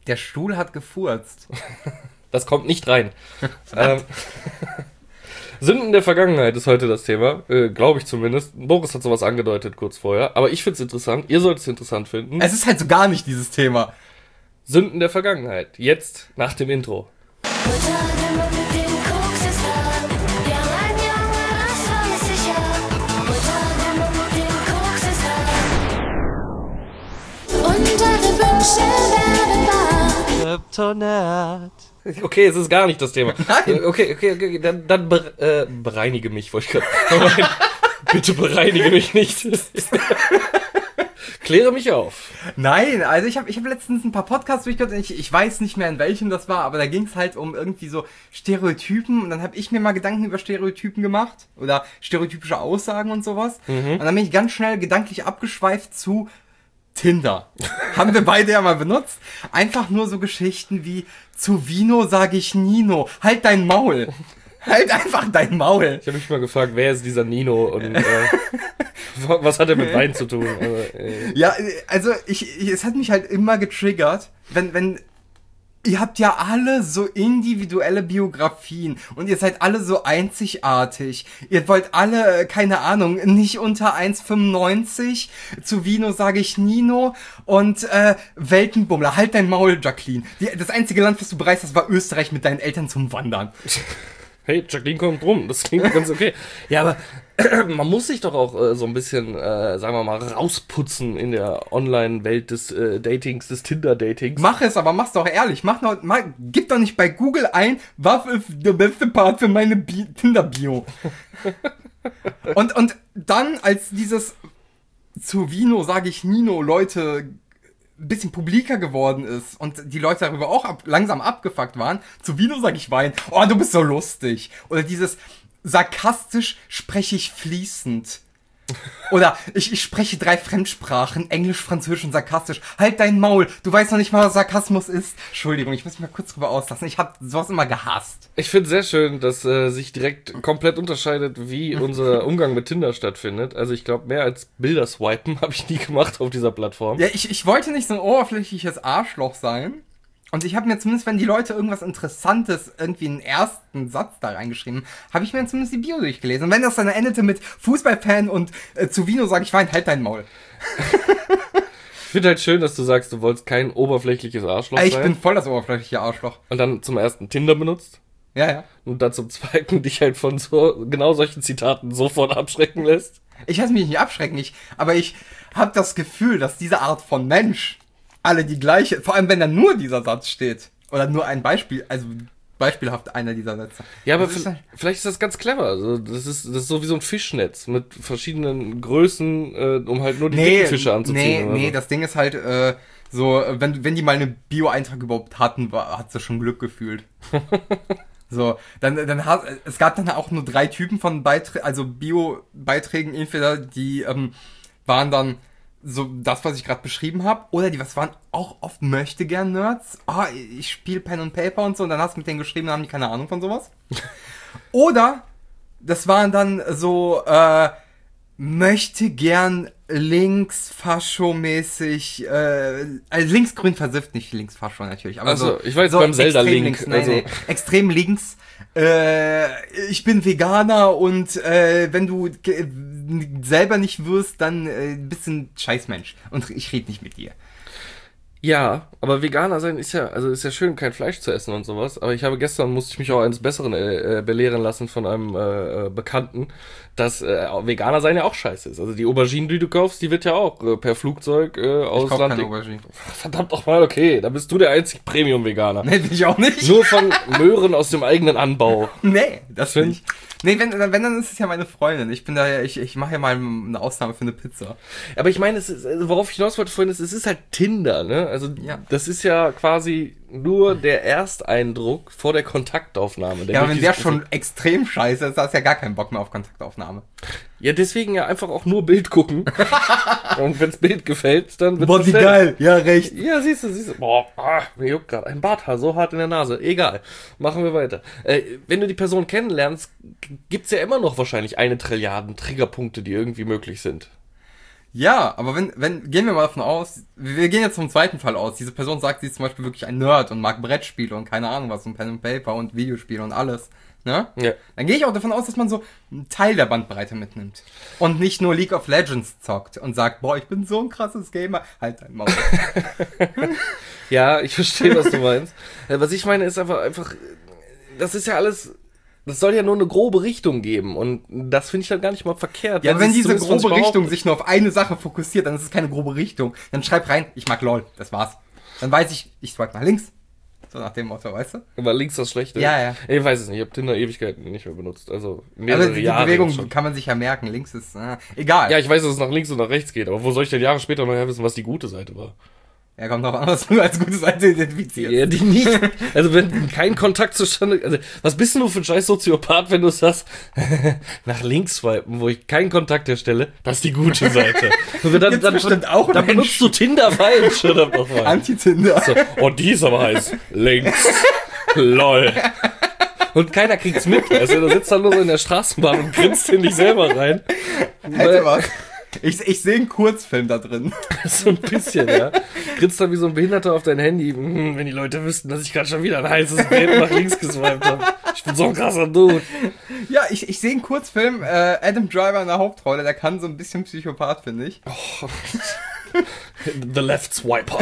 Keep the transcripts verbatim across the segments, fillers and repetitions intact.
Der Stuhl hat gefurzt. Das kommt nicht rein. ähm, Sünden der Vergangenheit ist heute das Thema, äh, glaube ich zumindest. Boris hat sowas angedeutet kurz vorher, aber ich finde es interessant. Ihr solltet es interessant finden. Es ist halt so gar nicht dieses Thema. Sünden der Vergangenheit. Jetzt nach dem Intro. Kryptonat. Okay, es ist gar nicht das Thema. Nein. Okay, okay, okay, dann, dann be, äh, bereinige mich, wollte ich gerade. Bitte bereinige mich nicht. Kläre mich auf. Nein, also ich habe ich hab letztens ein paar Podcasts durchgehört, ich, ich weiß nicht mehr, in welchem das war, aber da ging es halt um irgendwie so Stereotypen und dann habe ich mir mal Gedanken über Stereotypen gemacht oder stereotypische Aussagen und sowas. Mhm. Und dann bin ich ganz schnell gedanklich abgeschweift zu Tinder. Haben wir beide ja mal benutzt. Einfach nur so Geschichten wie zu Vino sage ich Nino. Halt dein Maul. Halt einfach dein Maul. Ich habe mich mal gefragt, wer ist dieser Nino und äh, was hat er mit Wein zu tun? Also, äh. Ja, also ich, ich, es hat mich halt immer getriggert, wenn, wenn, ihr habt ja alle so individuelle Biografien und ihr seid alle so einzigartig. Ihr wollt alle, keine Ahnung, nicht unter eins Komma fünfundneunzig. Zu Vino sage ich Nino und äh, Weltenbummler. Halt dein Maul, Jacqueline. Die, das einzige Land, was du bereist hast, war Österreich mit deinen Eltern zum Wandern. Hey, Jacqueline kommt rum, das klingt ganz okay. Ja, aber man muss sich doch auch äh, so ein bisschen, äh, sagen wir mal, rausputzen in der Online-Welt des äh, Datings, des Tinder-Datings. Mach es, aber mach's doch ehrlich. Mach noch, mach, gib doch nicht bei Google ein, was ist der beste Part für meine Bi- Tinder-Bio. und, und dann, als dieses zu Vino sage ich Nino Leute ein bisschen publiker geworden ist und die Leute darüber auch ab, langsam abgefuckt waren, zu Vino sag ich Wein, oh, du bist so lustig. Oder dieses sarkastisch spreche ich fließend. Oder ich, ich spreche drei Fremdsprachen, Englisch, Französisch und sarkastisch. Halt dein Maul, du weißt noch nicht mal, was Sarkasmus ist. Entschuldigung, ich muss mich mal kurz drüber auslassen. Ich habe sowas immer gehasst. Ich finde sehr schön, dass äh, sich direkt komplett unterscheidet, wie unser Umgang mit Tinder stattfindet. Also ich glaube, mehr als Bilder swipen habe ich nie gemacht auf dieser Plattform. Ja, ich, ich wollte nicht so ein oberflächliches Arschloch sein. Und ich habe mir zumindest, wenn die Leute irgendwas Interessantes, irgendwie einen ersten Satz da reingeschrieben, habe ich mir zumindest die Bio durchgelesen. Und wenn das dann endete mit Fußballfan und äh, zu Vino sage ich Wein, halt dein Maul. Ich finde halt schön, dass du sagst, du wolltest kein oberflächliches Arschloch ich sein. Ich bin voll das oberflächliche Arschloch. Und dann zum ersten Tinder benutzt. Ja, ja. Und dann zum zweiten dich halt von so genau solchen Zitaten sofort abschrecken lässt. Ich lasse mich nicht abschrecken, ich, aber ich habe das Gefühl, dass diese Art von Mensch alle die gleiche, vor allem wenn da nur dieser Satz steht. Oder nur ein Beispiel, also beispielhaft einer dieser Sätze. Ja, aber das v- ist halt vielleicht ist das ganz clever. Also das ist das ist so wie so ein Fischnetz mit verschiedenen Größen, äh, um halt nur die nee, dicken Fische anzuziehen. Nee, oder nee, so. das Ding ist halt, äh, so, wenn, wenn die mal eine Bio-Eintrag überhaupt hatten, war, hat sie schon Glück gefühlt. So, dann, dann hat, es gab dann auch nur drei Typen von Beiträ- also Bio-Beiträgen, entweder die, ähm, waren dann so das, was ich gerade beschrieben habe, oder die, was waren auch oft Möchtegern-Nerds. Ah, oh, ich spiele Pen und Paper und so, und dann hast du mit denen geschrieben, dann haben die keine Ahnung von sowas. Oder, das waren dann so, äh, möchte gern links-fascho-mäßig, äh, also linksgrün versifft, nicht links-fascho natürlich, aber also, so, ich war jetzt so beim Zelda-Link. Links, nein, Also. nee, extrem links, äh, ich bin Veganer und äh, wenn du g- selber nicht wirst, dann äh, bist du ein Scheißmensch und ich rede nicht mit dir. Ja, aber Veganer sein ist ja, also ist ja schön, kein Fleisch zu essen und sowas. Aber ich habe gestern, musste ich mich auch eines Besseren äh, belehren lassen von einem äh, Bekannten, dass äh, Veganer sein ja auch scheiße ist. Also die Aubergine, die du kaufst, die wird ja auch äh, per Flugzeug äh, aus Ich kauf Land. keine Aubergine. Verdammt doch mal, okay, da bist du der einzige Premium-Veganer. Nee, bin ich auch nicht. Nur von Möhren aus dem eigenen Anbau. Nee, das Find- finde ich. Nee, wenn, wenn, dann ist es ja meine Freundin. Ich bin da ja, ich, ich mache ja mal eine Ausnahme für eine Pizza. Aber ich meine, es ist, also worauf ich hinaus wollte vorhin, ist, es ist halt Tinder, ne? Also Ja. das ist ja quasi nur der Ersteindruck vor der Kontaktaufnahme. Ja, aber wenn der wirklich- schon extrem scheiße ist, da hast du ja gar keinen Bock mehr auf Kontaktaufnahme. Ja, deswegen ja einfach auch nur Bild gucken. Und wenns Bild gefällt, dann wird Boah, wie geil. Ja, recht. Ja, siehst du, siehst du. Boah, ah, mir juckt gerade ein Barthaar so hart in der Nase. Egal. Machen wir weiter. Äh, wenn du die Person kennenlernst, g- gibt's ja immer noch wahrscheinlich eine Trilliarden Triggerpunkte, die irgendwie möglich sind. Ja, aber wenn, wenn, gehen wir mal davon aus, wir gehen jetzt vom zweiten Fall aus. Diese Person sagt, sie ist zum Beispiel wirklich ein Nerd und mag Brettspiele und keine Ahnung was und Pen and Paper und Videospiele und alles. Ne? Ja. Dann gehe ich auch davon aus, dass man so einen Teil der Bandbreite mitnimmt. Und nicht nur League of Legends zockt und sagt, boah, ich bin so ein krasses Gamer. Halt dein Maul. Ja, ich verstehe, was du meinst. Äh, Was ich meine, ist einfach, einfach, das ist ja alles, das soll ja nur eine grobe Richtung geben. Und das finde ich dann gar nicht mal verkehrt. Ja, Das wenn ist diese zumindest, was grobe ich Richtung behaupte. sich nur auf eine Sache fokussiert, dann ist es keine grobe Richtung. Dann schreib rein, ich mag LOL, das war's. Dann weiß ich, ich swipe nach links. So nach dem Motto, weißt du? War links das Schlechte? Ja, ja. Ich weiß es nicht, ich habe Tinder Ewigkeiten nicht mehr benutzt. Also mehrere Aber die Jahre Bewegung jetzt schon. kann man sich ja merken. Links ist, äh, egal. Ja, ich weiß, dass es nach links und nach rechts geht, aber wo soll ich denn Jahre später noch wissen, was die gute Seite war? Ja, kommt drauf an, was du als gute Seite identifizierst. Ja, die nicht. Also wenn kein Kontakt zustande, also was bist denn du für ein scheiß Soziopath, wenn du sagst, nach links swipen, wo ich keinen Kontakt herstelle, das ist die gute Seite. Und dann, Jetzt dann, bestimmt auch dann Mensch. benutzt du Tinder falsch, oder nochmal. Anti-Tinder. So, oh, die ist aber heiß. Links. Lol. Und keiner kriegt's mit. Also du sitzt dann nur so in der Straßenbahn und grinst in dich selber rein. Hätte was. Ich, ich sehe einen Kurzfilm da drin. So ein bisschen, ja. Grinst dann wie so ein Behinderter auf dein Handy. Hm, wenn die Leute wüssten, dass ich gerade schon wieder ein heißes Baby nach links geswiped habe. Ich bin so ein krasser Dude. Ja, ich, ich sehe einen Kurzfilm, äh, Adam Driver in der Hauptrolle, der kann so ein bisschen Psychopath, finde ich. The Left Swiper.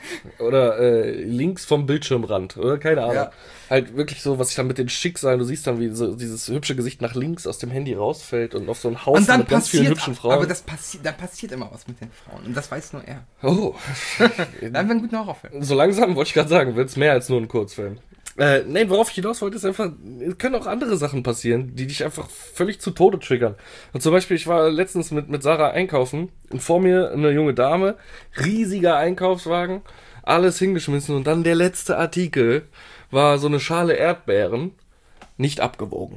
Oder äh, links vom Bildschirmrand. Oder keine Ahnung. Ja. Halt wirklich so, was ich dann mit den Schicksalen, du siehst dann, wie so dieses hübsche Gesicht nach links aus dem Handy rausfällt und auf so ein Haus Und dann mit ganz vielen passiert, hübschen Frauen. aber das passiert, da passiert immer was mit den Frauen. Und das weiß nur er. Oh. Dann wäre ein guter Horrorfilm. So langsam wollte ich gerade sagen, wird es mehr als nur ein Kurzfilm. Äh, nein, worauf ich hinaus wollte, ist einfach, es können auch andere Sachen passieren, die dich einfach völlig zu Tode triggern. Und zum Beispiel, ich war letztens mit, mit Sarah einkaufen und vor mir eine junge Dame, riesiger Einkaufswagen, alles hingeschmissen und dann der letzte Artikel war so eine Schale Erdbeeren, nicht abgewogen.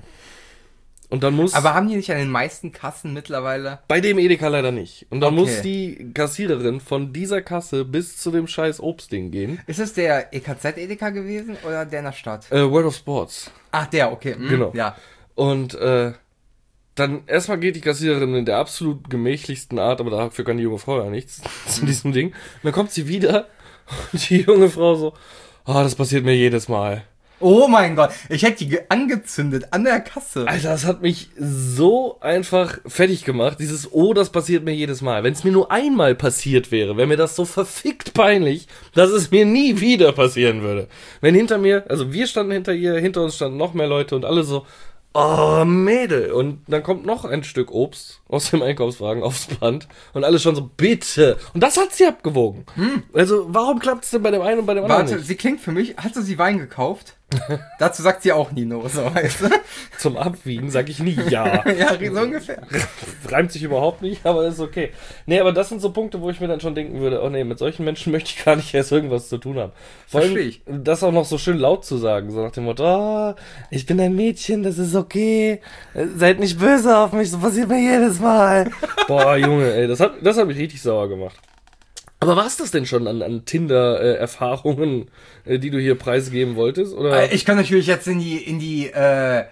Und dann muss... Aber haben die nicht an den meisten Kassen mittlerweile? Bei dem Edeka leider nicht. Und dann Okay. muss die Kassiererin von dieser Kasse bis zu dem scheiß Obstding gehen. Ist es der E K Z-Edeka gewesen oder der in der Stadt? Äh, World of Sports. Ach, der, okay. hm, Genau. Ja. Und äh, dann erstmal geht die Kassiererin in der absolut gemächlichsten Art, aber dafür kann die junge Frau ja nichts zu diesem Ding. Und dann kommt sie wieder und die junge Frau so, ah, das passiert mir jedes Mal. Oh mein Gott, ich hätte die ge- angezündet an der Kasse. Alter, das hat mich so einfach fertig gemacht. Dieses, oh, das passiert mir jedes Mal. Wenn es mir nur einmal passiert wäre, wäre mir das so verfickt peinlich, dass es mir nie wieder passieren würde. Wenn hinter mir, also wir standen hinter ihr, hinter uns standen noch mehr Leute und alle so, oh, Mädel. Und dann kommt noch ein Stück Obst aus dem Einkaufswagen aufs Band und alle schon so, bitte. Und das hat sie abgewogen. Hm. Also, warum klappt es denn bei dem einen und bei dem anderen Warte, nicht? sie klingt für mich, hat sie Wein gekauft? Dazu sagt sie auch nie no, so weißt du? Zum Abwiegen sage ich nie ja. Ja, so ungefähr. Reimt sich überhaupt nicht, aber ist okay. Nee, aber das sind so Punkte, wo ich mir dann schon denken würde, oh nee, mit solchen Menschen möchte ich gar nicht erst irgendwas zu tun haben. Vor allem, Versteh ich. das auch noch so schön laut zu sagen, so nach dem Motto, oh, ich bin ein Mädchen, das ist okay, seid nicht böse auf mich, so passiert mir jedes Mal. Boah, Junge, ey, das hat, das hat mich richtig sauer gemacht. Aber war es das denn schon an, an Tinder-Erfahrungen, äh, die du hier preisgeben wolltest? Oder? Ich kann natürlich jetzt in die, in die, äh,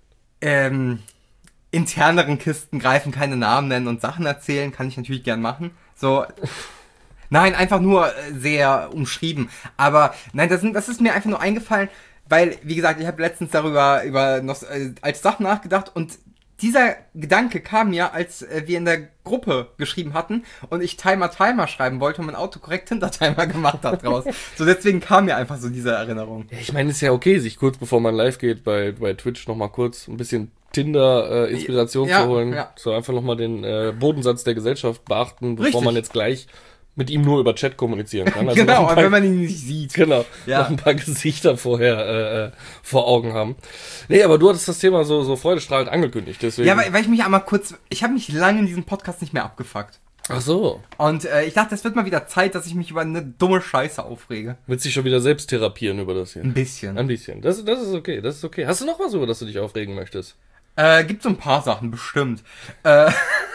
ähm, interneren Kisten greifen, keine Namen nennen und Sachen erzählen, kann ich natürlich gern machen. So. Nein, einfach nur äh, sehr umschrieben. Aber nein, das, sind, das ist mir einfach nur eingefallen, weil, wie gesagt, ich habe letztens darüber über noch, äh, als Sachen nachgedacht und dieser Gedanke kam mir, als äh, wir in der Gruppe geschrieben hatten und ich Timer Timer schreiben wollte und mein Autokorrekt Hintertimer gemacht hat draus. So deswegen kam mir einfach so diese Erinnerung. Ja, ich meine, ist ja okay, sich kurz bevor man live geht bei, bei Twitch nochmal kurz ein bisschen Tinder-Inspiration äh, Ja, zu holen. ja. So einfach nochmal den äh, Bodensatz der Gesellschaft beachten, bevor Richtig. man jetzt gleich mit ihm nur über Chat kommunizieren kann. Also noch Genau, ein und paar, wenn man ihn nicht sieht. genau, Ja. noch ein paar Gesichter vorher äh, äh, vor Augen haben. Nee, aber du hattest das Thema so, so freudestrahlend angekündigt, deswegen. Ja, weil, weil ich mich einmal kurz, ich habe mich lange in diesem Podcast nicht mehr abgefuckt. Ach so. Und äh, ich dachte, es wird mal wieder Zeit, dass ich mich über eine dumme Scheiße aufrege. Willst dich schon wieder selbst therapieren über das hier? Ein bisschen. Ein bisschen. Das, das ist okay, das ist okay. Hast du noch was, über das du dich aufregen möchtest? Äh, gibt so ein paar Sachen, bestimmt. Äh,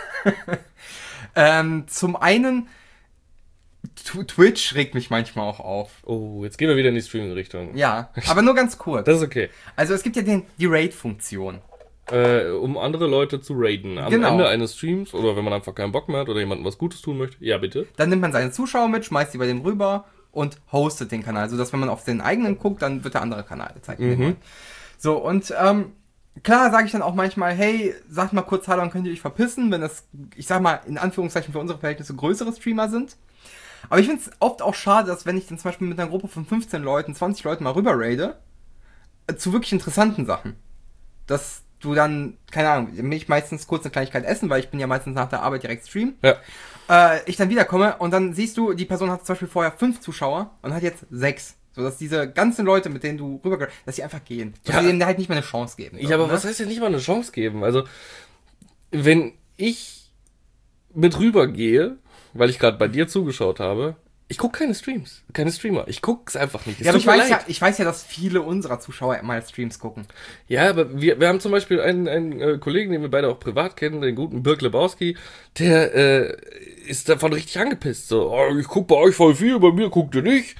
ähm, zum einen, Tw- Twitch regt mich manchmal auch auf. Oh, jetzt gehen wir wieder in die Streaming-Richtung. Ja, aber nur ganz kurz. Das ist okay. Also es gibt ja den, die Raid-Funktion. äh, um andere Leute zu raiden. Am Genau. Ende eines Streams oder wenn man einfach keinen Bock mehr hat oder jemandem was Gutes tun möchte. Ja, bitte. Dann nimmt man seine Zuschauer mit, schmeißt die bei dem rüber und hostet den Kanal, sodass wenn man auf den eigenen guckt, dann wird der andere Kanal gezeigt. Mhm. So, und ähm, klar sage ich dann auch manchmal, hey, sagt mal kurz Hallo und könnt ihr euch verpissen, wenn das, ich sag mal, in Anführungszeichen für unsere Verhältnisse größere Streamer sind. Aber ich finde es oft auch schade, dass wenn ich dann zum Beispiel mit einer Gruppe von fünfzehn Leuten, zwanzig Leuten mal rüber raide, äh, zu wirklich interessanten Sachen. Dass du dann, keine Ahnung, mich meistens kurz eine Kleinigkeit essen, weil ich bin ja meistens nach der Arbeit direkt streamen. Ja. Äh, ich dann wiederkomme und dann siehst du, die Person hat zum Beispiel vorher fünf Zuschauer und hat jetzt sechs. So, dass diese ganzen Leute, mit denen du rüber, dass sie einfach gehen. Dass Ja. sie denen halt nicht mal eine Chance geben. Ja, aber ne? was heißt ja nicht mal eine Chance geben? Also, wenn ich mit rübergehe, weil ich gerade bei dir zugeschaut habe, ich gucke keine Streams, keine Streamer. Ich guck's einfach nicht. Es Ja, aber tut ich mir weiß leid. ja, ich weiß ja, dass viele unserer Zuschauer mal Streams gucken. Ja, aber wir, wir haben zum Beispiel einen, einen äh, Kollegen, den wir beide auch privat kennen, den guten Birk Lebowski, der äh, ist davon richtig angepisst. So, oh, ich guck bei euch voll viel, bei mir guckt ihr nicht.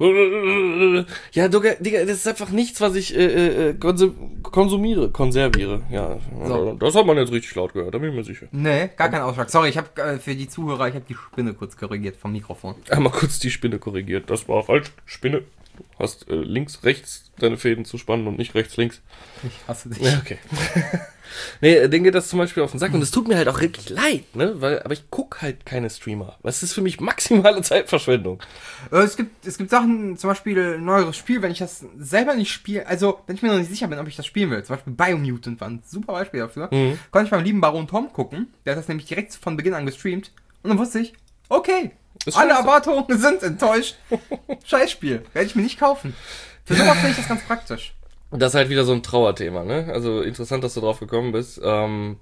Ja, Digga, Digga, das ist einfach nichts, was ich äh, äh, konsum konsumiere, konserviere. Ja, So. das hat man jetzt richtig laut gehört, da bin ich mir sicher. Nee, gar kein Ausschlag. Sorry, ich habe äh, für die Zuhörer, ich habe die Spinne kurz korrigiert vom Mikrofon. Einmal kurz die Spinne korrigiert. Das war falsch. Spinne. Du hast äh, links, rechts deine Fäden zu spannen und nicht rechts, links. Ich hasse dich. Ja, okay. Nee, denen geht das zum Beispiel auf den Sack und es tut mir halt auch wirklich leid, ne? Weil, aber ich guck halt keine Streamer. Das ist für mich maximale Zeitverschwendung. Äh, Es gibt, es gibt Sachen, zum Beispiel ein neueres Spiel, wenn ich das selber nicht spiele, also wenn ich mir noch nicht sicher bin, ob ich das spielen will, zum Beispiel Biomutant war ein super Beispiel dafür, Mhm. konnte ich beim lieben Baron Tom gucken, der hat das nämlich direkt von Beginn an gestreamt und dann wusste ich, okay, Ist alle scheiße. Erwartungen sind enttäuscht. Scheißspiel, werde ich mir nicht kaufen. Für sowas finde ich das ganz praktisch. Das ist halt wieder so ein Trauerthema, ne? Also interessant, dass du drauf gekommen bist. Ähm,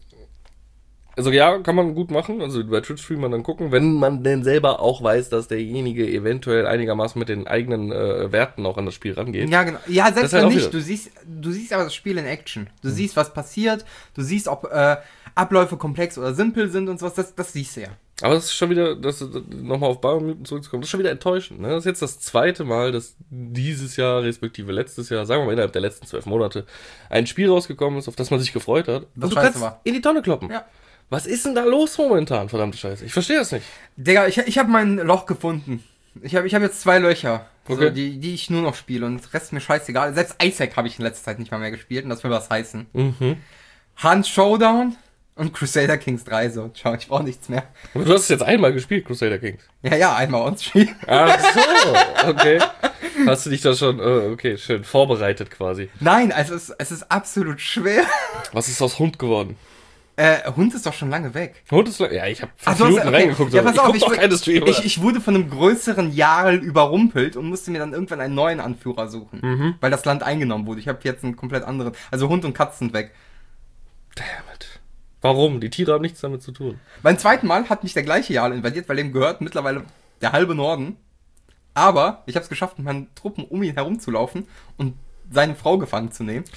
also ja, kann man gut machen. Also bei Twitch-Streamern dann gucken, wenn man denn selber auch weiß, dass derjenige eventuell einigermaßen mit den eigenen äh, Werten auch an das Spiel rangeht. Ja, genau. Ja, Das selbst ist halt wenn auch nicht, wieder- du siehst, du siehst aber das Spiel in Action. Du siehst, was passiert, du siehst, ob äh, Abläufe komplex oder simpel sind und sowas, das, das siehst du ja. Aber das ist schon wieder, das nochmal auf Biomutant zurückzukommen, das ist schon wieder enttäuschend. Ne? Das ist jetzt das zweite Mal, dass dieses Jahr, respektive letztes Jahr, sagen wir mal innerhalb der letzten zwölf Monate, ein Spiel rausgekommen ist, auf das man sich gefreut hat. Was und du scheiße kannst war. in die Tonne kloppen. Ja. Was ist denn da los momentan, verdammte Scheiße? Ich verstehe das nicht. Digga, ich, ich habe mein Loch gefunden. Ich habe ich hab jetzt zwei Löcher, Okay. so, die, die ich nur noch spiele und der Rest ist mir scheißegal. Selbst Isaac habe ich in letzter Zeit nicht mal mehr gespielt und das will was heißen. Mhm. Hunt Showdown und Crusader Kings drei, so, ciao, ich brauche nichts mehr. Aber du hast es jetzt einmal gespielt, Crusader Kings. Ja, ja, einmal on stream. Ach so, okay. Hast du dich da schon, äh, okay, schön vorbereitet quasi. Nein, also es, es ist absolut schwer. Was ist aus Hund geworden? Äh, Hund ist doch schon lange weg. Hund ist, ja, ich habe Ach, fünf du hast- Minuten okay. reingeguckt, Ja, aber pass ich auf, guck ich doch wür- keine Streamer. Ich, ich wurde von einem größeren Jarl überrumpelt und musste mir dann irgendwann einen neuen Anführer suchen. Mhm. Weil das Land eingenommen wurde. Ich habe jetzt einen komplett anderen. Also Hund und Katz sind weg. Damn it. Warum? Die Tiere haben nichts damit zu tun. Beim zweiten Mal hat mich der gleiche Jarl invadiert, weil dem gehört mittlerweile der halbe Norden. Aber ich habe es geschafft, mit meinen Truppen um ihn herumzulaufen und seine Frau gefangen zu nehmen.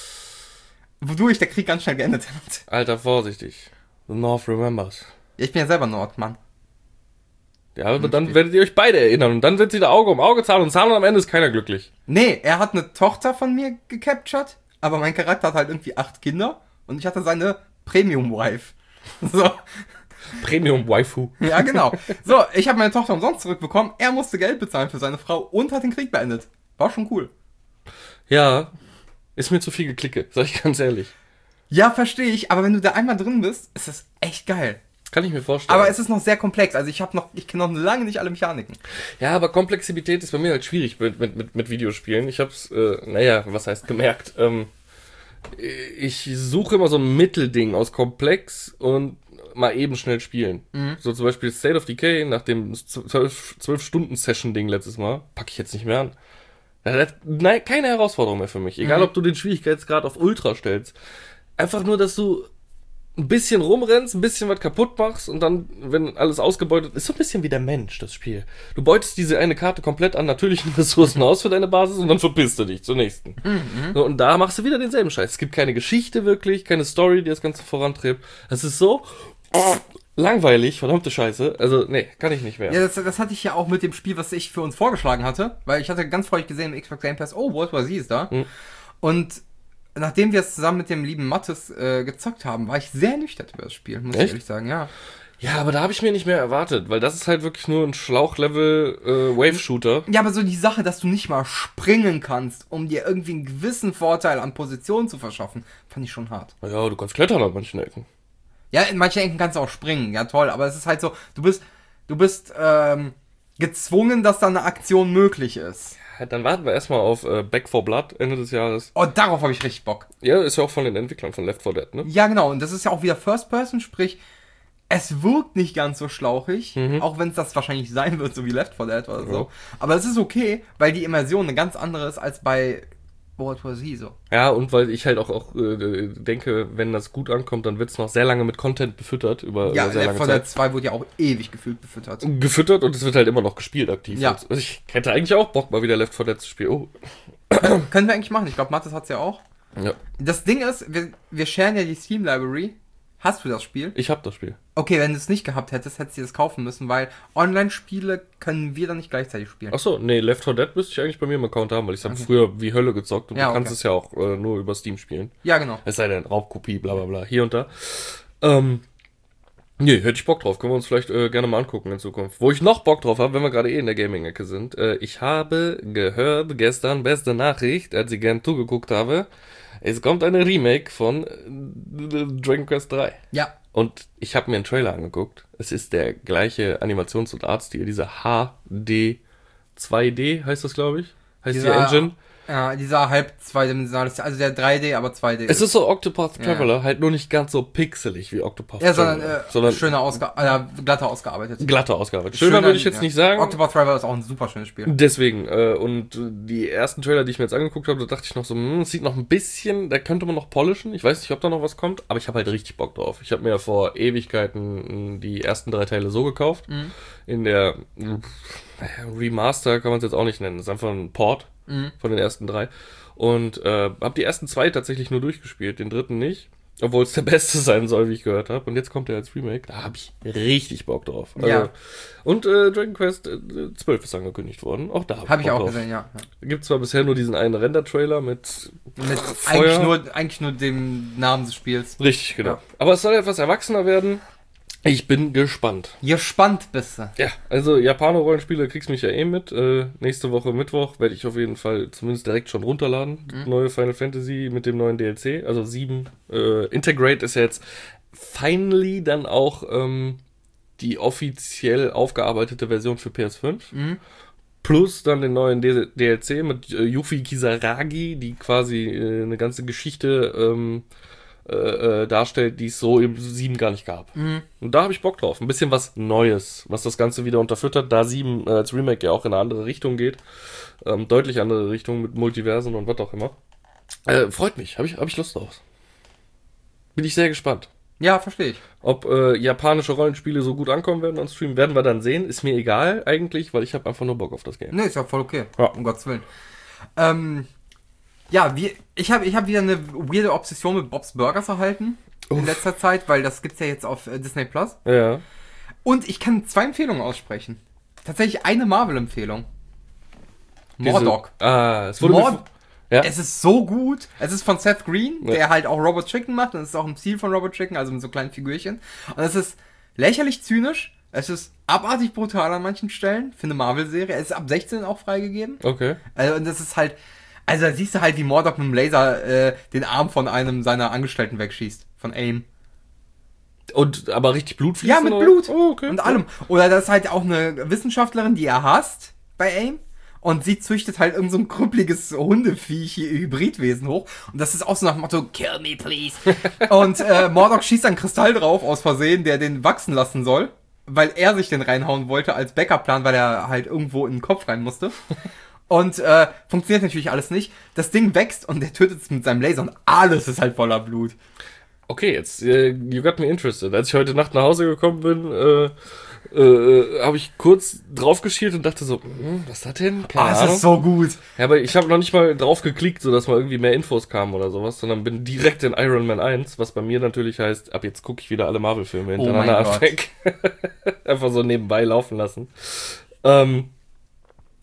Wodurch der Krieg ganz schnell geendet hat. Alter, vorsichtig. The North remembers. Ja, ich bin ja selber Nordmann. Ja, aber dann werdet ihr euch beide erinnern und dann wird sie da Auge um Auge zahlen und zahlen und am Ende ist keiner glücklich. Nee, er hat eine Tochter von mir gecaptured, aber mein Charakter hat halt irgendwie acht Kinder und ich hatte seine Premium-Wife. So, Premium Waifu. ja genau. So, ich habe meine Tochter umsonst zurückbekommen, er musste Geld bezahlen für seine Frau und hat den Krieg beendet. War schon cool. Ja, ist mir zu viel geklicke, sag ich ganz ehrlich. Ja, verstehe ich, aber wenn du da einmal drin bist, ist das echt geil. Kann ich mir vorstellen. Aber es ist noch sehr komplex, also ich habe noch, ich kenne noch lange nicht alle Mechaniken. Ja, aber Komplexität ist bei mir halt schwierig mit, mit, mit, mit Videospielen. Ich hab's, äh, naja, was heißt gemerkt. Ähm, ich suche immer so ein Mittelding aus komplex und mal eben schnell spielen. Mhm. So zum Beispiel State of Decay nach dem zwölf Stunden Session Ding letztes Mal, packe ich jetzt nicht mehr an. Das hat, nein, keine Herausforderung mehr für mich. Egal, Mhm. ob du den Schwierigkeitsgrad auf Ultra stellst. Einfach nur, dass du ein bisschen rumrennst, ein bisschen was kaputt machst und dann, wenn alles ausgebeutet ist, so ein bisschen wie der Mensch, das Spiel. Du beutest diese eine Karte komplett an natürlichen Ressourcen aus für deine Basis und dann verpisst du dich zur nächsten. Mhm. So, und da machst du wieder denselben Scheiß. Es gibt keine Geschichte wirklich, keine Story, die das Ganze vorantreibt. Es ist so langweilig, verdammte Scheiße. Also, nee, kann ich nicht mehr. Ja, das, das hatte ich ja auch mit dem Spiel, was ich für uns vorgeschlagen hatte, weil ich hatte ganz freudig gesehen im Xbox Game Pass, oh, World War Z ist da. Mhm. Und nachdem wir es zusammen mit dem lieben Mattes äh, gezockt haben, war ich sehr ernüchtert über das Spiel, muss Echt? ich ehrlich sagen, ja. Ja, aber da habe ich mir nicht mehr erwartet, weil das ist halt wirklich nur ein Schlauchlevel äh, Wave-Shooter. Ja, aber so die Sache, dass du nicht mal springen kannst, um dir irgendwie einen gewissen Vorteil an Position zu verschaffen, fand ich schon hart. Ja, du kannst klettern an manchen Ecken. Ja, in manchen Ecken kannst du auch springen, ja toll, aber es ist halt so, du bist, du bist ähm, gezwungen, dass da eine Aktion möglich ist. Ja, dann warten wir erstmal auf äh, Back four Blood Ende des Jahres. Oh, darauf habe ich richtig Bock. Ja, ist ja auch von den Entwicklern von Left four Dead, ne? Ja, genau, und das ist ja auch wieder First Person, sprich, es wirkt nicht ganz so schlauchig, Mhm. auch wenn es das wahrscheinlich sein wird, so wie Left four Dead oder so. Ja. Aber es ist okay, weil die Immersion eine ganz andere ist als bei World War Z so. Ja, und weil ich halt auch, auch äh, denke, wenn das gut ankommt, dann wird es noch sehr lange mit Content befüttert, über, Ja, über sehr Left lange four Dead Zeit. zwei wurde ja auch ewig gefühlt befüttert. Gefüttert und es wird halt immer noch gespielt aktiv. Ja. Also ich hätte eigentlich auch Bock, mal wieder Left four Dead zu spielen. Oh. Können wir eigentlich machen, ich glaube, Mathis hat's ja auch. Ja, Das Ding ist, wir, wir sharen ja die Steam Library. Hast du das Spiel? ich hab das Spiel. Okay, wenn du es nicht gehabt hättest, hättest du das kaufen müssen, weil Online-Spiele können wir dann nicht gleichzeitig spielen. Achso, nee, Left four Dead müsste ich eigentlich bei mir im Account haben, weil ich es habe früher wie Hölle gezockt und Ja, du kannst okay. es ja auch äh, nur über Steam spielen. Ja, genau. Es sei denn, Raubkopie, bla bla bla, hier und da. Ähm, nee, hätte ich Bock drauf. Können wir uns vielleicht äh, gerne mal angucken in Zukunft. Wo ich noch Bock drauf habe, wenn wir gerade eh in der Gaming-Ecke sind. Äh, ich habe gehört, gestern, beste Nachricht, als ich gern zugeguckt habe, es kommt eine Remake von äh, Dragon Quest drei. Ja. Und ich habe mir einen Trailer angeguckt. Es ist der gleiche Animations- und Artstil, dieser H D zwei D heißt das, glaube ich. Heißt die Engine. Ja, dieser halb zweidimensionale, also der drei D, aber zwei D. Es ist so Octopath Ja. Traveler, halt nur nicht ganz so pixelig wie Octopath ja, sondern, Traveler. äh, sondern schöner ausge äh, glatter ausgearbeitet. glatter ausgearbeitet. Schöner würde ich jetzt ja. nicht sagen. Octopath Traveler ist auch ein super schönes Spiel. Deswegen, äh, und die ersten Trailer, die ich mir jetzt angeguckt habe, da dachte ich noch so, hm, es sieht noch ein bisschen, da könnte man noch polischen. Ich weiß nicht, ob da noch was kommt, aber ich habe halt richtig Bock drauf. Ich habe mir vor Ewigkeiten mh, die ersten drei Teile so gekauft. Mhm. In der mh, Remaster kann man es jetzt auch nicht nennen. Das ist einfach ein Port Mhm. von den ersten drei. Und äh, habe die ersten zwei tatsächlich nur durchgespielt, den dritten nicht. Obwohl es der beste sein soll, wie ich gehört habe. Und jetzt kommt er als Remake. Da habe ich richtig Bock drauf. Also, Ja. Und äh, Dragon Quest äh, zwölf ist angekündigt worden. Auch da habe Habe ich ich Bock auch drauf. gesehen, ja. Gibt zwar bisher nur diesen einen Render-Trailer mit, Mit Feuer. eigentlich nur, eigentlich nur dem Namen des Spiels. Richtig, genau. Ja. Aber es soll etwas erwachsener werden. Ich bin gespannt. Gespannt bist du. Ja, also Japaner-Rollenspiele kriegst mich ja eh mit. Äh, nächste Woche Mittwoch werde ich auf jeden Fall zumindest direkt schon runterladen. Mhm. Neue Final Fantasy mit dem neuen D L C. Also sieben. Äh, Integrate ist ja jetzt finally dann auch ähm, die offiziell aufgearbeitete Version für P S fünf. Mhm. Plus dann den neuen D L C mit äh, Yuffie Kisaragi, die quasi äh, eine ganze Geschichte ähm, äh, äh, darstellt, die es so im sieben gar nicht gab. Mhm. Und da habe ich Bock drauf. Ein bisschen was Neues, was das Ganze wieder unterfüttert, da sieben äh, als Remake ja auch in eine andere Richtung geht. Ähm, deutlich andere Richtung mit Multiversen und was auch immer. Äh, freut mich, habe ich, hab ich Lust drauf. Bin ich sehr gespannt. Ja, verstehe ich. Ob äh, japanische Rollenspiele so gut ankommen werden on Stream, werden wir dann sehen. Ist mir egal eigentlich, weil ich habe einfach nur Bock auf das Game. Ne, ist ja voll okay. Ja. Um Gottes Willen. Ähm, ja, wie, ich habe ich hab wieder eine weirde Obsession mit Bob's Burgers erhalten. In Uff. letzter Zeit, weil das gibt's ja jetzt auf äh, Disney Plus. Ja. Und ich kann zwei Empfehlungen aussprechen. Tatsächlich eine Marvel-Empfehlung. Diese- Mordok. Ah, es wurde Mord- mir- ja. Es ist so gut. Es ist von Seth Green, Ja. der halt auch Robot Chicken macht. Und es ist auch im Stil von Robot Chicken, also mit so kleinen Figürchen. Und es ist lächerlich zynisch. Es ist abartig brutal an manchen Stellen für eine Marvel-Serie. Es ist ab sechzehn auch freigegeben. Okay. Also, und das ist halt, also da siehst du halt, wie Mordok mit dem Laser äh, den Arm von einem seiner Angestellten wegschießt. Von AIM. Und aber richtig Blut fließt? Ja, mit oder? Blut. Oh, okay. Und allem. Oder das ist halt auch eine Wissenschaftlerin, die er hasst bei AIM. Und sie züchtet halt irgend so ein krüppeliges Hundeviech, Hybridwesen hoch. Und das ist auch so nach dem Motto, kill me please. Und äh, Mordok schießt einen Kristall drauf, aus Versehen, der den wachsen lassen soll. Weil er sich den reinhauen wollte als Backup-Plan, weil er halt irgendwo in den Kopf rein musste. Und äh, funktioniert natürlich alles nicht. Das Ding wächst und der tötet es mit seinem Laser und alles ist halt voller Blut. Okay, jetzt, äh, you got me interested. Als ich heute Nacht nach Hause gekommen bin, äh, äh, habe ich kurz drauf geschielt und dachte so, hm, was ist das denn? Keine Ah, es Ahnung. ist so gut. Ja, aber ich habe noch nicht mal drauf geklickt, sodass mal irgendwie mehr Infos kamen oder sowas, sondern bin direkt in Iron Man eins, was bei mir natürlich heißt, ab jetzt gucke ich wieder alle Marvel-Filme Oh hintereinander mein Gott. weg. Einfach so nebenbei laufen lassen. Ähm,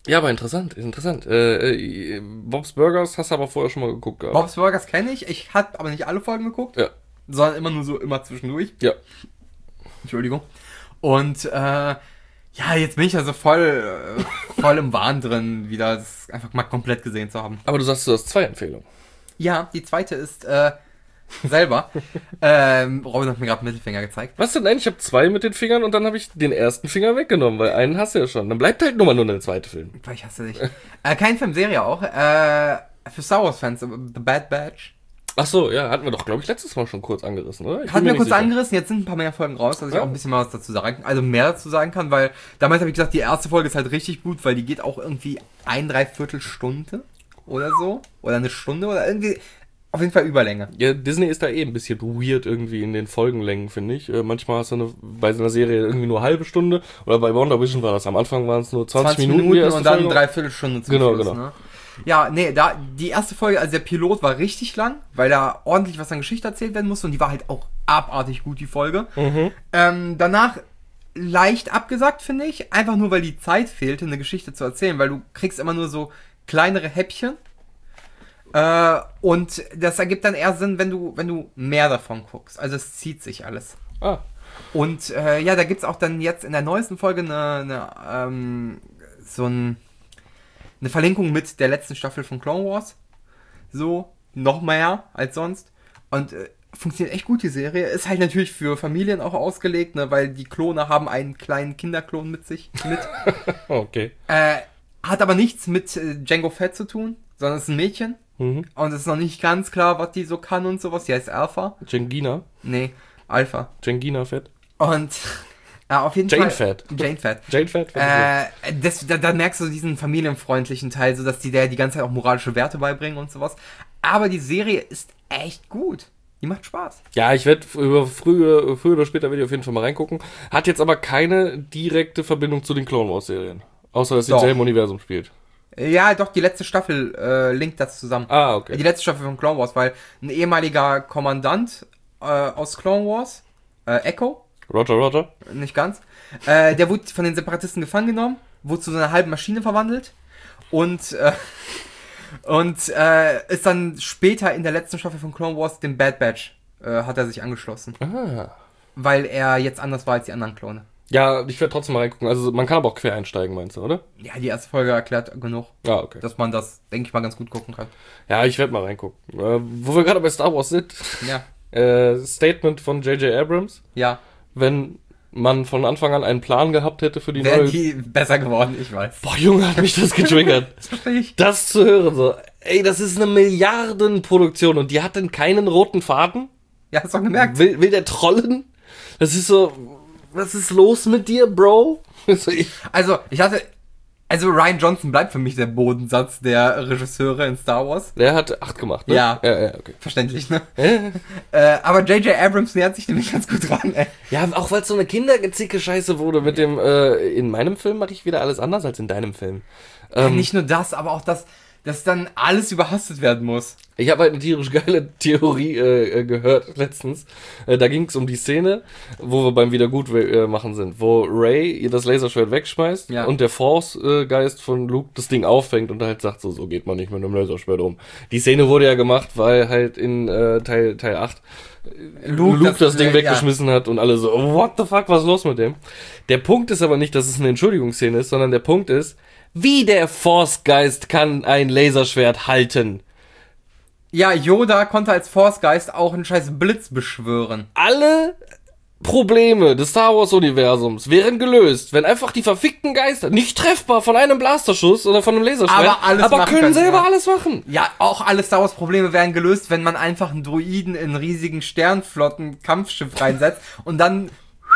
Ja, aber interessant, interessant. Äh, äh, Bob's Burgers hast du aber vorher schon mal geguckt gehabt. Bob's Burgers kenne ich, ich habe aber nicht alle Folgen geguckt, Ja. sondern immer nur so, immer zwischendurch. Ja. Entschuldigung. Und, äh, ja, jetzt bin ich also voll, äh, voll im Wahn drin, wieder das einfach mal komplett gesehen zu haben. Aber du sagst, du hast zwei Empfehlungen. Ja, die zweite ist, äh, selber. ähm, Robin hat mir gerade Mittelfinger gezeigt. Was denn? Nein, ich habe zwei mit den Fingern und dann habe ich den ersten Finger weggenommen, weil einen hast du ja schon. Dann bleibt halt nur mal nur der zweite Film. Ich hasse dich. äh, kein Film, Serie auch. Äh, für Star Wars Fans, The Bad Batch. Ach so, ja, hatten wir doch, glaube ich, letztes Mal schon kurz angerissen, oder? Ich bin Hatten mir wir nicht kurz sicher. angerissen, jetzt sind ein paar mehr Folgen raus, dass ich Ja. auch ein bisschen mal was dazu sagen, also mehr dazu sagen kann, weil damals habe ich gesagt, die erste Folge ist halt richtig gut, weil die geht auch irgendwie ein, dreiviertel Stunde oder so. Oder eine Stunde oder irgendwie, auf jeden Fall Überlänge. Ja, Disney ist da eh ein bisschen weird irgendwie in den Folgenlängen, finde ich. Äh, manchmal hast du eine, bei so einer Serie irgendwie nur eine halbe Stunde. Oder bei WandaVision war das. Am Anfang waren es nur zwanzig, Minuten, die erste und dann Folge. dreiviertel Stunde zum Genau, Schluss, genau. ne? Ja, nee, da, die erste Folge, also der Pilot war richtig lang, weil da ordentlich was an Geschichte erzählt werden musste und die war halt auch abartig gut, die Folge. Mhm. Ähm, danach leicht abgesagt, finde ich, einfach nur, weil die Zeit fehlte, eine Geschichte zu erzählen, weil du kriegst immer nur so kleinere Häppchen. Äh, und das ergibt dann eher Sinn, wenn du, wenn du mehr davon guckst. Also es zieht sich alles. Ah, Und äh, ja, da gibt's auch dann jetzt in der neuesten Folge eine, eine ähm, so ein, eine Verlinkung mit der letzten Staffel von Clone Wars. So, noch mehr als sonst. Und äh, funktioniert echt gut, die Serie. Ist halt natürlich für Familien auch ausgelegt, ne, weil die Klone haben einen kleinen Kinderklon mit sich mit. okay. äh, hat aber nichts mit äh, Jango Fett zu tun, sondern es ist ein Mädchen. Mhm. Und es ist noch nicht ganz klar, was die so kann und sowas. Die heißt Alpha. Jengina. Nee, Alpha. Jengina Fett. Und ja, auf jeden Jane Fall. Fett. Jane Fett. Jane Fett. Äh, das, da, da merkst du diesen familienfreundlichen Teil, so dass die der die ganze Zeit auch moralische Werte beibringen und sowas. Aber die Serie ist echt gut. Die macht Spaß. Ja, ich werde über früher, früher oder später werde ich auf jeden Fall mal reingucken. Hat jetzt aber keine direkte Verbindung zu den Clone Wars Serien. Außer, dass sie im Doch. selben Universum spielt. Ja, doch, die letzte Staffel äh, linkt das zusammen. Ah, okay. Die letzte Staffel von Clone Wars, weil ein ehemaliger Kommandant äh, aus Clone Wars, äh, Echo, Roger, Roger. nicht ganz, äh, der wurde von den Separatisten gefangen genommen, wurde zu so einer halben Maschine verwandelt und äh, und äh, ist dann später in der letzten Staffel von Clone Wars, dem Bad Batch, äh, hat er sich angeschlossen. Ah. Weil er jetzt anders war als die anderen Klone. Ja, ich werde trotzdem mal reingucken. Also man kann aber auch quer einsteigen, meinst du, oder? Ja, die erste Folge erklärt genug, Ah, okay. dass man das, denke ich mal, ganz gut gucken kann. Ja, ich werde mal reingucken. Äh, wo wir gerade bei Star Wars sind, Ja, äh, Statement von J J Abrams. ja. Wenn man von Anfang an einen Plan gehabt hätte für die Wären neue... die besser geworden, ich weiß. Boah, Junge, hat mich das getriggert. Das verstehe ich. Das zu hören, so. Ey, das ist eine Milliardenproduktion und die hat denn keinen roten Faden? Ja, hast du doch gemerkt. Will, will der trollen? Das ist so... Was ist los mit dir, Bro? So, ich- Also, ich hatte, also Rian Johnson bleibt für mich der Bodensatz der Regisseure in Star Wars. Der hat acht gemacht, ne? Ja. Ja, ja, okay. Verständlich, ne? Äh, aber J J Abrams nähert sich nämlich ganz gut ran, ey. Ja, auch weil es so eine kindergezicke Scheiße wurde mit dem, äh, in meinem Film mache ich wieder alles anders als in deinem Film. Ähm, Nicht nur das, aber auch das, dass dann alles überhastet werden muss. Ich habe halt eine tierisch geile Theorie äh, äh, gehört letztens. Äh, da ging es um die Szene, wo wir beim Wiedergutmachen sind, wo Rey ihr das Laserschwert wegschmeißt Ja. und der Force-Geist von Luke das Ding auffängt und halt sagt, so, so geht man nicht mit einem Laserschwert um. Die Szene wurde ja gemacht, weil halt in äh, Teil, Teil acht Luke, Luke das, das Ding äh, weggeschmissen hat und alle so, oh, what the fuck, was ist los mit dem? Der Punkt ist aber nicht, dass es eine Entschuldigungsszene ist, sondern der Punkt ist, wie der Force-Geist kann ein Laserschwert halten? Ja, Yoda konnte als Force-Geist auch einen scheiß Blitz beschwören. Alle Probleme des Star Wars Universums wären gelöst, wenn einfach die verfickten Geister nicht treffbar von einem Blasterschuss oder von einem Laserschwert, Aber alles aber machen können können, selber ja. alles machen. Ja, auch alle Star Wars Probleme wären gelöst, wenn man einfach einen Druiden in einen riesigen Sternflotten-Kampfschiff reinsetzt und dann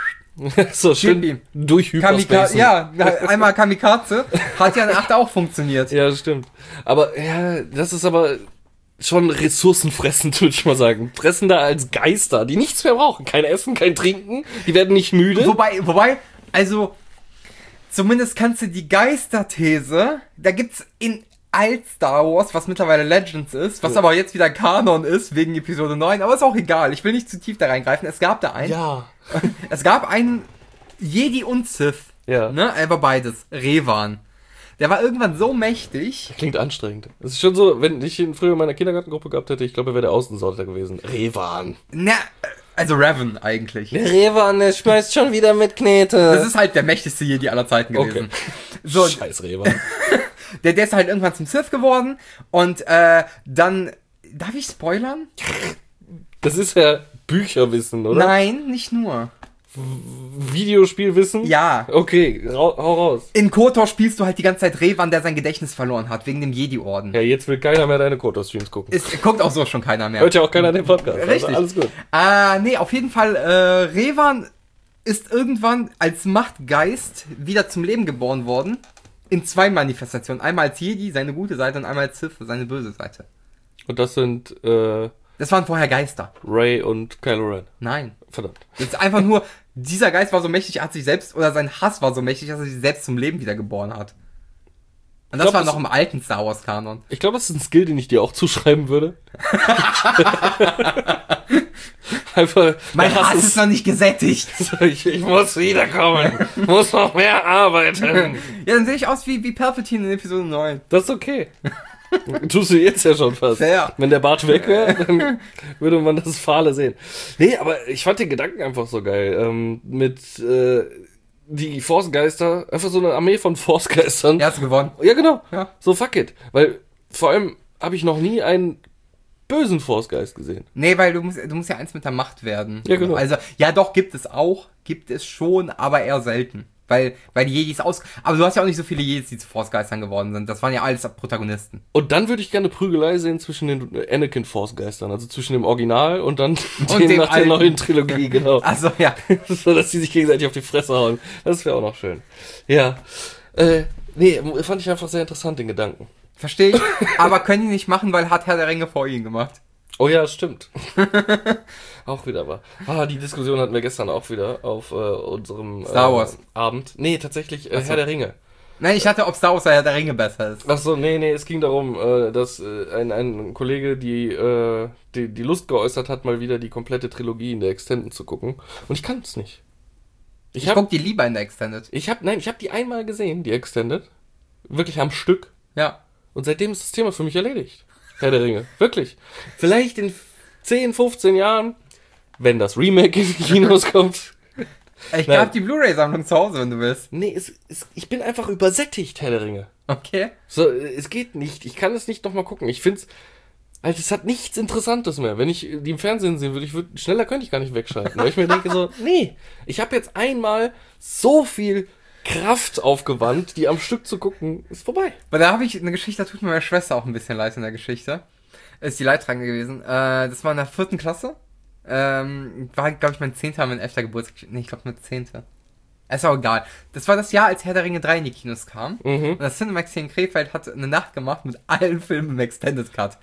So schön ihm. durch Kamikaze, Hyperspace. ja, einmal Kamikaze, hat ja in acht auch funktioniert. Ja, das stimmt. Aber ja, das ist aber schon ressourcenfressend, würde ich mal sagen. Fressen da als Geister, die nichts mehr brauchen. Kein Essen, kein Trinken, die werden nicht müde. Wobei, wobei, also, zumindest kannst du die Geisterthese, da gibt's in alt Star Wars, was mittlerweile Legends ist, was Ja. aber jetzt wieder Kanon ist, wegen Episode neun, aber ist auch egal, ich will nicht zu tief da reingreifen, es gab da einen, Ja. es gab einen Jedi und Sith, Ja. ne, aber beides, Revan. Der war irgendwann so mächtig. Klingt anstrengend. Es ist schon so, wenn ich ihn früher in meiner Kindergartengruppe gehabt hätte, ich glaube, er wäre der Außenseiter gewesen. Revan. Na, also Revan eigentlich. Der Revan, der schmeißt schon wieder mit Knete. Das ist halt der mächtigste Jedi aller Zeiten gewesen. Okay. So, Scheiß Revan. der, der ist halt irgendwann zum Sith geworden und äh, dann, darf ich spoilern? Das ist ja Bücherwissen, oder? Nein, nicht nur. Videospielwissen? Ja. Okay, hau raus. In KOTOR spielst du halt die ganze Zeit Revan, der sein Gedächtnis verloren hat, wegen dem Jedi-Orden. Ja, jetzt will keiner mehr deine KOTOR-Streams gucken. Es guckt auch so schon keiner mehr. Hört ja auch keiner den Podcast. Richtig. Also alles gut. Äh, nee, auf jeden Fall, äh, Revan ist irgendwann als Machtgeist wieder zum Leben geboren worden. In zwei Manifestationen. Einmal als Jedi, seine gute Seite, und einmal als Sith, seine böse Seite. Und das sind, äh... Das waren vorher Geister. Rey und Kylo Ren. Nein. Verdammt. Das ist einfach nur, dieser Geist war so mächtig, er hat sich selbst, oder sein Hass war so mächtig, dass er sich selbst zum Leben wieder geboren hat. Und das glaub, war das noch im alten Star Wars Kanon. Ich glaube, das ist ein Skill, den ich dir auch zuschreiben würde. Einfach. Mein Hass ist, ist noch nicht gesättigt. ich, ich muss wiederkommen. Muss noch mehr arbeiten. Ja, dann sehe ich aus wie, wie Palpatine in Episode neun. Das ist okay. Tust du jetzt ja schon fast. Fair. Wenn der Bart weg wäre, dann würde man das Fahle sehen. Nee, aber ich fand den Gedanken einfach so geil. Ähm, mit äh, die Force-Geister, einfach so eine Armee von Force-Geistern. Er hat gewonnen. Ja, genau. Ja. So fuck it. Weil vor allem habe ich noch nie einen bösen Force-Geist gesehen. Nee, weil du musst, du musst ja eins mit der Macht werden. Ja, genau. Also, ja doch, gibt es auch. Gibt es schon, aber eher selten. Weil, weil die Jedis aus... Aber du hast ja auch nicht so viele Jedis, die zu Force-Geistern geworden sind. Das waren ja alles Protagonisten. Und dann würde ich gerne Prügelei sehen zwischen den Anakin-Force-Geistern. Also zwischen dem Original und dann und dem dem nach alten. der neuen Trilogie, genau. Also, ja. So, dass die sich gegenseitig auf die Fresse hauen. Das wäre auch noch schön. Ja. Äh, nee, fand ich einfach sehr interessant, den Gedanken. Verstehe ich. Aber können die nicht machen, weil hat Herr der Ringe vor ihnen gemacht. Oh ja, stimmt. Auch wieder wahr. Ah, die Diskussion hatten wir gestern auch wieder auf äh, unserem Star Wars. Äh, Abend. Nee, tatsächlich äh, Ach so. Herr der Ringe. Nein, ich hatte, ob Star Wars oder Herr der Ringe besser ist. Ach so, nee, nee, es ging darum, äh, dass äh, ein, ein Kollege die, äh, die die Lust geäußert hat, mal wieder die komplette Trilogie in der Extended zu gucken. Und ich kann es nicht. Ich, Ich, ich hab, guck die lieber in der Extended. ich hab, nein, ich habe die einmal gesehen, die Extended. Wirklich am Stück. Ja. Und seitdem ist das Thema für mich erledigt. Herr der Ringe. Wirklich. Vielleicht in zehn, fünfzehn Jahren, wenn das Remake in die Kinos kommt. Ich Nein. hab die Blu-ray-Sammlung zu Hause, wenn du willst. Nee, es, es, ich bin einfach übersättigt, Herr der Ringe. Okay. So, es geht nicht. Ich kann es nicht nochmal gucken. Ich find's, Alter, es hat nichts Interessantes mehr. Wenn ich die im Fernsehen sehen würde, ich würd, schneller könnte ich gar nicht wegschalten. Weil ich mir denke so, nee, ich habe jetzt einmal so viel Kraft aufgewandt, die am Stück zu gucken, ist vorbei. Weil da habe ich eine Geschichte, da tut mir meine Schwester auch ein bisschen leid in der Geschichte. Ist die Leidtragende gewesen. Äh, das war in der vierten Klasse. Ähm, war, glaube ich, mein zehnter, mein elfter Geburtstag. Nee, ich glaube, mein zehnter. Ist auch egal. Das war das Jahr, als Herr der Ringe drei in die Kinos kam. Mhm. Und das Cinemax hier in Krefeld hat eine Nacht gemacht mit allen Filmen im Extended Cut.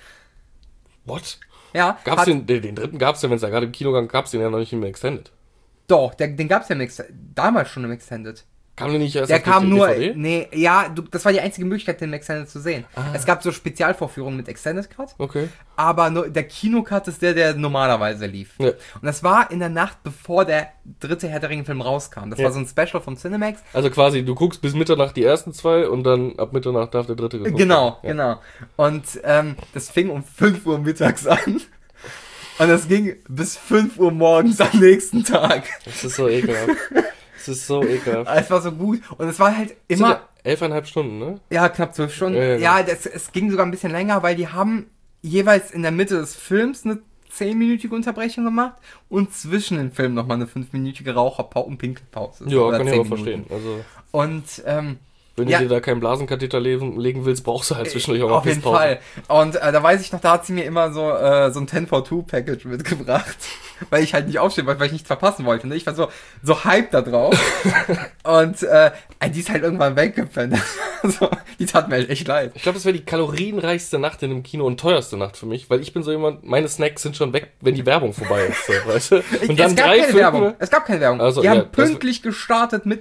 What? Ja. Gab's hat, den, den, den dritten gab's ja, wenn es ja gerade im Kino ging, gab's den ja noch nicht im Extended. Doch, der, den gab's ja im Extended. Damals schon im Extended. Kam der nicht erst Der auf kam die nur, D V D? nee, ja, du, das war die einzige Möglichkeit, den im Extended zu sehen. Ah. Es gab so Spezialvorführungen mit Extended Cut, Okay. aber nur, der Kinocut ist der, der normalerweise lief. Ja. Und das war in der Nacht, bevor der dritte Herr der Ringe-Film rauskam. Das Ja. war so ein Special vom Cinemax. Also quasi, du guckst bis Mitternacht die ersten zwei und dann ab Mitternacht darf der dritte geguckt Genau, werden. genau. Und ähm, das fing um fünf Uhr mittags an. Und das ging bis fünf Uhr morgens am nächsten Tag. Das ist so ekelhaft. Das ist so ekelhaft. Es war so gut. Und es war halt Sind immer... ja elfeinhalb Stunden, ne? Ja, knapp zwölf Stunden. Ja, Ja, ja, ja das, es ging sogar ein bisschen länger, weil die haben jeweils in der Mitte des Films eine zehnminütige Unterbrechung gemacht und zwischen den Filmen nochmal eine fünfminütige Raucherpause und Pinkelpause. Ja, Oder kann ich zehn aber Minuten. verstehen. Also, Und, ähm, wenn Ja. du dir da keinen Blasenkatheter legen, legen willst, brauchst du halt zwischendurch auch mal auf jeden Pisspause. Fall. Und äh, da weiß ich noch, da hat sie mir immer so äh, so ein ten for two Package mitgebracht, weil ich halt nicht aufstehen wollte, weil ich nichts verpassen wollte. Ne? Ich war so so hyped da drauf. Und äh, die ist halt irgendwann weggepennt. Also, die tat mir halt echt leid. Ich glaube, das wäre die kalorienreichste Nacht in einem Kino und teuerste Nacht für mich, weil ich bin so jemand, meine Snacks sind schon weg, wenn die Werbung vorbei ist. So, weißt du? Und dann es gab drei keine Filme. Werbung. Es gab keine Werbung. Also, die ja, haben das- pünktlich gestartet mit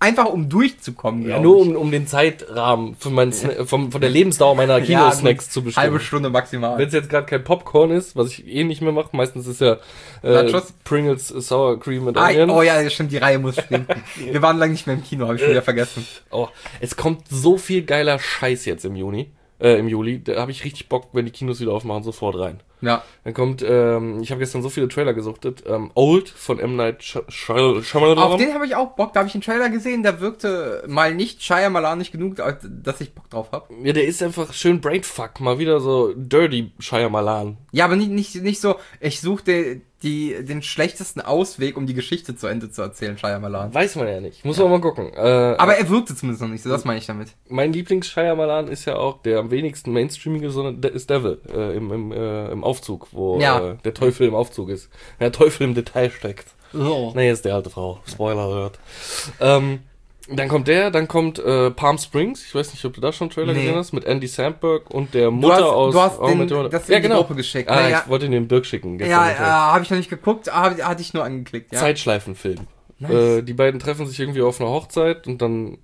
einfach um durchzukommen, Ja, nur um, um den Zeitrahmen von, meinen Sna- vom, von der Lebensdauer meiner Kinosnacks ja, zu bestimmen. Halbe Stunde maximal. Wenn es jetzt gerade kein Popcorn ist, was ich eh nicht mehr mache, meistens ist ja äh, Pringles Sour Cream und Onion. Oh ja, stimmt, die Reihe muss stimmen. Wir waren lange nicht mehr im Kino, habe ich schon wieder vergessen. Oh, es kommt so viel geiler Scheiß jetzt im Juni, äh, im Juli. Da habe ich richtig Bock, wenn die Kinos wieder aufmachen, sofort rein. Ja. Dann kommt, ähm, ich habe gestern so viele Trailer gesuchtet, ähm, Old von M. Night Sh- Sh- Shyamalan. Auf den habe ich auch Bock, da habe ich einen Trailer gesehen, der wirkte mal nicht Shyamalan nicht genug, dass ich Bock drauf habe. Ja, der ist einfach schön Brainfuck, mal wieder so dirty Shyamalan. Ja, aber nicht, nicht, nicht so, ich suchte die, den schlechtesten Ausweg, um die Geschichte zu Ende zu erzählen, Shyamalan. Weiß man ja nicht, muss man mal gucken. Äh, Aber er wirkte zumindest noch nicht so, das meine ich damit. Mein Lieblings-Shyamalan ist ja auch der am wenigsten mainstreamige, sondern der ist Devil äh, im, im, äh, im Aufzug, wo Ja. äh, der Teufel im Aufzug ist. Der Teufel im Detail steckt. Oh. Nee, ist die alte Frau. Spoiler alert. Ähm, dann kommt der, dann kommt äh, Palm Springs. Ich weiß nicht, ob du da schon einen Trailer Nee. gesehen hast, mit Andy Samberg und der Du Mutter hast, aus... du hast oh, den, mit der- das ja, in die genau. Gruppe geschickt. Ah, ne? ja, ich wollte den Birk schicken. ja, Mittag. ja habe ich noch nicht geguckt, hab, hatte ich nur angeklickt. Ja. Zeitschleifenfilm. Nice. Äh, die beiden treffen sich irgendwie auf einer Hochzeit und dann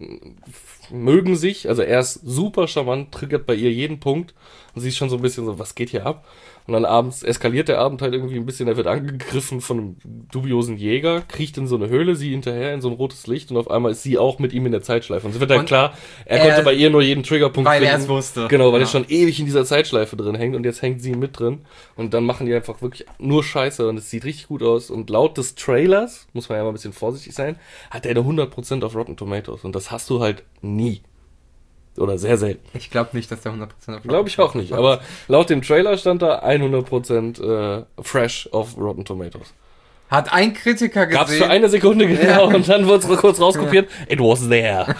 mögen sich. Also er ist super charmant, triggert bei ihr jeden Punkt. Und sie ist schon so ein bisschen so, was geht hier ab? Und dann abends eskaliert der Abend halt irgendwie ein bisschen. Er wird angegriffen von einem dubiosen Jäger, kriecht in so eine Höhle, sie hinterher in so ein rotes Licht und auf einmal ist sie auch mit ihm in der Zeitschleife. Und es wird dann Und klar, er, er- konnte bei ihr nur jeden Triggerpunkt Weil er finden. es wusste. Genau, weil Ja. er schon ewig in dieser Zeitschleife drin hängt und jetzt hängt sie mit drin. Und dann machen die einfach wirklich nur Scheiße und es sieht richtig gut aus. Und laut des Trailers, muss man ja mal ein bisschen vorsichtig sein, hat er eine hundert Prozent auf Rotten Tomatoes. Und das hast du halt nie. Oder sehr selten. Ich glaube nicht, dass der hundert Prozent auf Glaube ich auch nicht. Aber laut dem Trailer stand da hundert Prozent äh, fresh auf Rotten Tomatoes. Hat ein Kritiker gesehen. Gab's für eine Sekunde genau und dann wurde es kurz rauskopiert. It was there.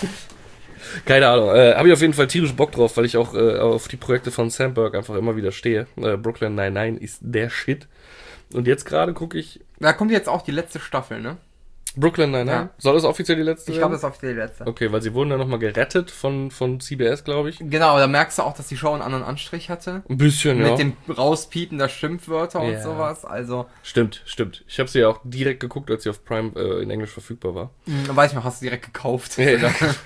Keine Ahnung. Äh, Habe ich auf jeden Fall tierisch Bock drauf, weil ich auch äh, auf die Projekte von Sandberg einfach immer wieder stehe. Äh, Brooklyn Nine-Nine ist der Shit. Und jetzt gerade gucke ich Da kommt jetzt auch die letzte Staffel, ne? Brooklyn Nine-Nine. Ja. Soll das offiziell die letzte Ich sein? glaube, das ist auf die letzte. Okay, weil sie wurden dann nochmal gerettet von, von C B S, glaube ich. Genau, da merkst du auch, dass die Show einen anderen Anstrich hatte. Ein bisschen, Mit ja. dem Rauspiepen der Schimpfwörter und Ja. sowas. Also, Stimmt, stimmt. Ich habe sie ja auch direkt geguckt, als sie auf Prime äh, in Englisch verfügbar war. mh, weiß ich noch, hast du direkt gekauft. Ja.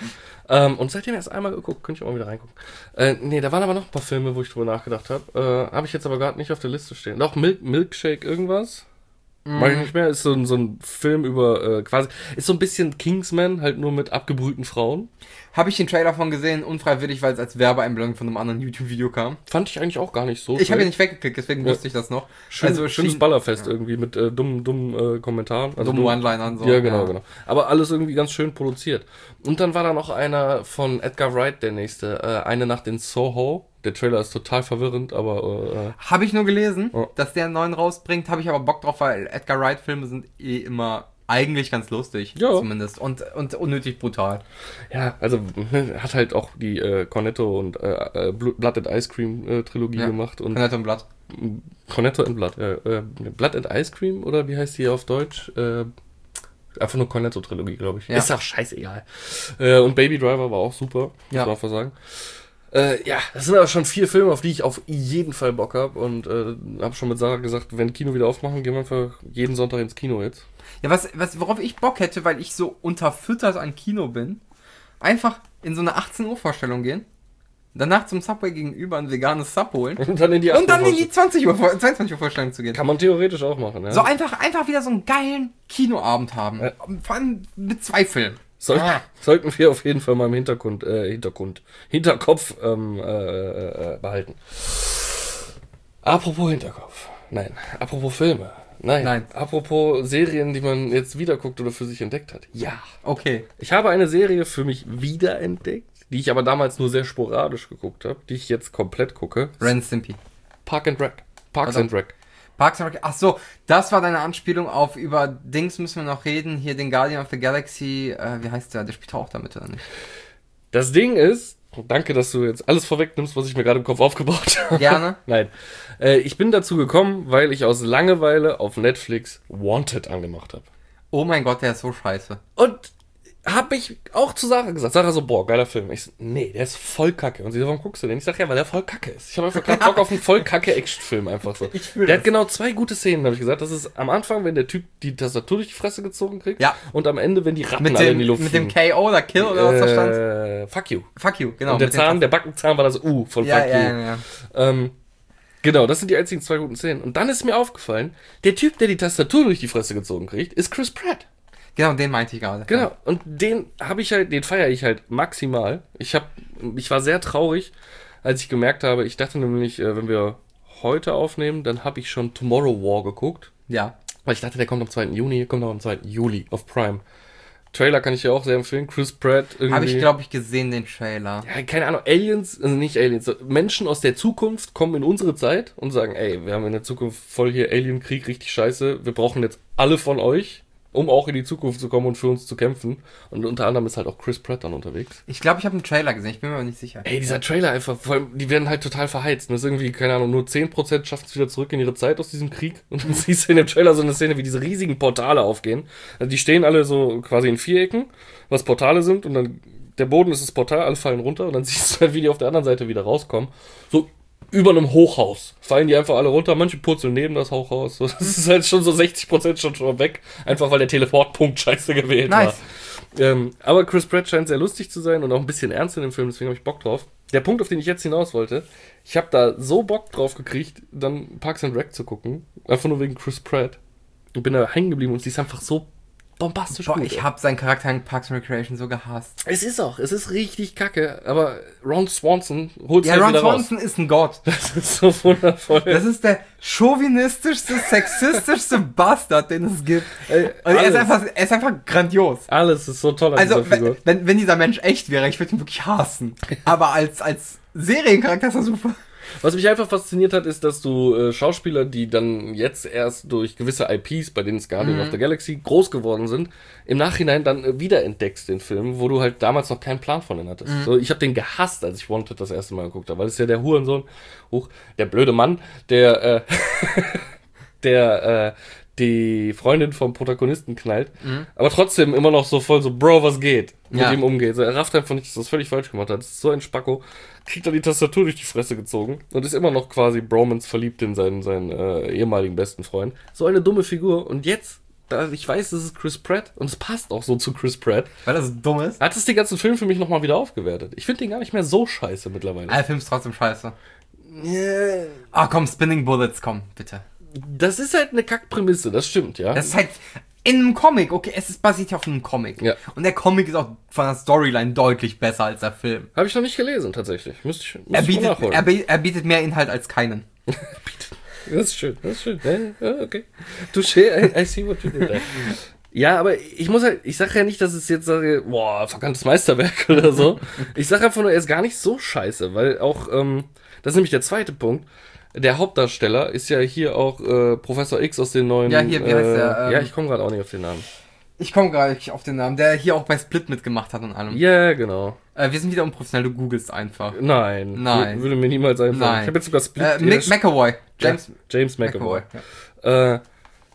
ähm, und seitdem erst einmal geguckt, könnte ich auch mal wieder reingucken. Äh, nee, da waren aber noch ein paar Filme, wo ich drüber nachgedacht habe. Äh, habe ich jetzt aber gerade nicht auf der Liste stehen. Doch, Milk, Milkshake irgendwas? Mhm. Mag ich nicht mehr. Ist so, ein- so ein Film über äh, quasi, ist so ein bisschen Kingsman, halt nur mit abgebrühten Frauen. Habe ich den Trailer von gesehen, unfreiwillig, weil es als Werbeeinblendung von einem anderen YouTube-Video kam. Fand ich eigentlich auch gar nicht so. Ich habe schlecht. ihn nicht weggeklickt, deswegen Ja. wusste ich das noch. Schön, also schönes schien- Ballerfest irgendwie mit äh, dummen, dummen äh, Kommentaren. Also Dumme dumm- One-Linern so. Ja, genau, genau. Aber alles irgendwie ganz schön produziert. Und dann war da noch einer von Edgar Wright, der nächste. Äh, eine Nacht in Soho. Der Trailer ist total verwirrend, aber äh, Habe ich nur gelesen, Ja. dass der einen neuen rausbringt, habe ich aber Bock drauf, weil Edgar Wright-Filme sind eh immer eigentlich ganz lustig. Ja. Zumindest. Und, und unnötig brutal. ja, also hat halt auch die äh, Cornetto und äh, äh, Blood and Ice Cream äh, Trilogie Ja. gemacht. Und Cornetto und Blatt. Cornetto and Blood. Äh, äh, Blood and Ice Cream oder wie heißt die auf Deutsch? Äh, einfach nur Cornetto-Trilogie, glaube ich. Ja. Ist auch scheißegal. Äh, und Baby Driver war auch super, muss Ja. man einfach sagen. Äh, ja, das sind aber schon vier Filme, auf die ich auf jeden Fall Bock habe. Und äh, habe schon mit Sarah gesagt, wenn Kino wieder aufmachen, gehen wir einfach jeden Sonntag ins Kino jetzt. Ja, was, was, worauf ich Bock hätte, weil ich so unterfüttert an Kino bin, einfach in so eine achtzehn Uhr Vorstellung gehen, danach zum Subway gegenüber ein veganes Sub holen Und dann in die und dann in Aftervorstellung. die zwanzig Uhr, Vor- zweiundzwanzig Uhr Vorstellung zu gehen. Kann man theoretisch auch machen, ja. So einfach, einfach wieder so einen geilen Kinoabend haben. Ja. Vor allem mit zwei Filmen. Soll, Ah. Sollten wir auf jeden Fall mal im Hintergrund, äh, Hintergrund, Hinterkopf ähm, äh, äh, behalten. Apropos Hinterkopf. Nein, apropos Filme. Nein. Nein. Apropos Serien, die man jetzt wieder guckt oder für sich entdeckt hat. Ja. Okay. Ich habe eine Serie für mich wiederentdeckt, die ich aber damals nur sehr sporadisch geguckt habe, die ich jetzt komplett gucke. Ren Stimpy. Park and Rec. Parks Verdammt. and Rec. Parks and Rec. Ach so, das war deine Anspielung auf über Dings müssen wir noch reden. Hier den Guardian of the Galaxy. Äh, wie heißt der? Der spielt auch damit, oder nicht? Das Ding ist, danke, dass du jetzt alles vorwegnimmst, was ich mir gerade im Kopf aufgebaut habe. Gerne. Nein. Äh, ich bin dazu gekommen, weil ich aus Langeweile auf Netflix Wanted angemacht habe. Oh mein Gott, der ist so scheiße. Und hab ich auch zu Sarah gesagt. Sarah so, boah, geiler Film. Ich so, nee, der ist voll kacke. Und sie so, warum guckst du den? Ich sag, ja, weil der voll kacke ist. Ich habe einfach gerade Bock auf einen voll kacke Actionfilm einfach so. Ich fühl Der das. hat genau zwei gute Szenen, habe ich gesagt. Das ist am Anfang, wenn der Typ die Tastatur durch die Fresse gezogen kriegt. Ja. Und am Ende, wenn die Ratten Mit alle dem, in die Luft mit dem fliegen. K O oder Kill oder was da stand. Äh, fuck you. Fuck you, genau. Und der mit den Zahn, der Backenzahn war das U von Ja, fuck ja, you. ja, ja. Ähm, genau, das sind die einzigen zwei guten Szenen. Und dann ist mir aufgefallen, der Typ, der die Tastatur durch die Fresse gezogen kriegt, ist Chris Pratt. Genau, den meinte ich gerade. Genau. Und den habe ich halt, den feiere ich halt maximal. Ich habe, ich war sehr traurig, als ich gemerkt habe, ich dachte nämlich, äh, wenn wir heute aufnehmen, dann habe ich schon Tomorrow War geguckt. Ja. Weil ich dachte, der kommt am zweiten Juni, kommt auch am zweiten Juli auf Prime. Trailer kann ich dir auch sehr empfehlen. Chris Pratt irgendwie. Habe ich, glaube ich, gesehen, den Trailer. Ja, keine Ahnung, Aliens, also nicht Aliens, so Menschen aus der Zukunft kommen in unsere Zeit und sagen, ey, wir haben in der Zukunft voll hier Alienkrieg, richtig scheiße, wir brauchen jetzt alle von euch, um auch in die Zukunft zu kommen und für uns zu kämpfen. Und unter anderem ist halt auch Chris Pratt dann unterwegs. Ich glaube, ich habe einen Trailer gesehen, ich bin mir aber nicht sicher. Ey, dieser Trailer einfach, vor allem, die werden halt total verheizt. Und das ist irgendwie, keine Ahnung, nur zehn Prozent schaffen es wieder zurück in ihre Zeit aus diesem Krieg. Und dann siehst du in dem Trailer so eine Szene, wie diese riesigen Portale aufgehen. Also die stehen alle so quasi in Vierecken, was Portale sind. Und dann der Boden ist das Portal, alle fallen runter. Und dann siehst du halt, wie die auf der anderen Seite wieder rauskommen. So über einem Hochhaus fallen die einfach alle runter. Manche purzeln neben das Hochhaus. So, das ist halt schon so sechzig Prozent schon, schon weg. Einfach weil der Teleportpunkt scheiße gewählt Nice. war. Ähm, aber Chris Pratt scheint sehr lustig zu sein und auch ein bisschen ernst in dem Film, deswegen habe ich Bock drauf. Der Punkt, auf den ich jetzt hinaus wollte, ich habe da so Bock drauf gekriegt, dann Parks and Rec zu gucken, einfach nur wegen Chris Pratt. Und bin da hängen geblieben und sie ist einfach so bombastisch Boah, gut. ich habe seinen Charakter in Parks and Recreation so gehasst. Es ist auch, es ist richtig kacke, aber Ron Swanson holt Ja, halt Ron wieder Swanson ist ein Gott. raus. Das ist so wundervoll. Das ist der chauvinistischste, sexistischste Bastard, den es gibt. Ey, Und er ist, alles. einfach, er ist einfach grandios. Alles ist so toll an Also, dieser Figur. wenn, wenn, wenn dieser Mensch echt wäre, ich würde ihn wirklich hassen. Aber als, als Seriencharakter ist er super. Was mich einfach fasziniert hat, ist, dass du äh, Schauspieler, die dann jetzt erst durch gewisse I Ps, bei denen es Guardian Mhm. of the Galaxy groß geworden sind, im Nachhinein dann äh, wiederentdeckst den Film, wo du halt damals noch keinen Plan von denen hattest. Mhm. So, ich habe den gehasst, als ich Wanted das erste Mal geguckt habe, weil es ist ja der Hurensohn, hoch, der blöde Mann, der, äh, der, äh, die Freundin vom Protagonisten knallt, Mhm. aber trotzdem immer noch so voll so, Bro, was geht? Mit Ja. ihm umgeht. So, er rafft einfach nicht, dass er das völlig falsch gemacht hat. Das ist so ein Spacko. Kriegt er die Tastatur durch die Fresse gezogen und ist immer noch quasi Bromance verliebt in seinen, seinen äh, ehemaligen besten Freund. So eine dumme Figur. Und jetzt, da ich weiß, das ist Chris Pratt und es passt auch so zu Chris Pratt, Weil das dumm ist. hat es den ganzen Film für mich nochmal wieder aufgewertet. Ich finde den gar nicht mehr so scheiße mittlerweile. Der Film ist trotzdem scheiße. Ah, komm, Spinning Bullets, komm, bitte. Das ist halt eine Kackprämisse, das stimmt, ja. Das ist halt in einem Comic, okay, es ist basiert ja auf einem Comic. Ja. Und der Comic ist auch von der Storyline deutlich besser als der Film. Habe ich noch nicht gelesen, tatsächlich. Müsste ich, müsste Er ich mal bietet, nachholen. er, be- er bietet mehr Inhalt als keinen. Das ist schön, das ist schön. Ja, ja, okay. Touché, I, I see what you did there. Ja, aber ich muss halt, ich sage ja nicht, dass es jetzt sage, boah, verkanntes Meisterwerk oder so. Ich sage einfach nur, er ist gar nicht so scheiße, weil auch, ähm, das ist nämlich der zweite Punkt. Der Hauptdarsteller ist ja hier auch äh, Professor X aus den neuen. Ja, hier, wie heißt der, äh, ähm, ja, ich komme gerade auch nicht auf den Namen. Ich komme gerade nicht auf den Namen, der hier auch bei Split mitgemacht hat und allem. Ja, genau. Äh, wir sind wieder unprofessionell, du googelst einfach. Nein. Nein. Wür- Würde mir niemals einfallen. Nein. Ich habe jetzt sogar Split. Äh, Mick McAvoy. James James, James McAvoy. McAvoy. Ja. Äh,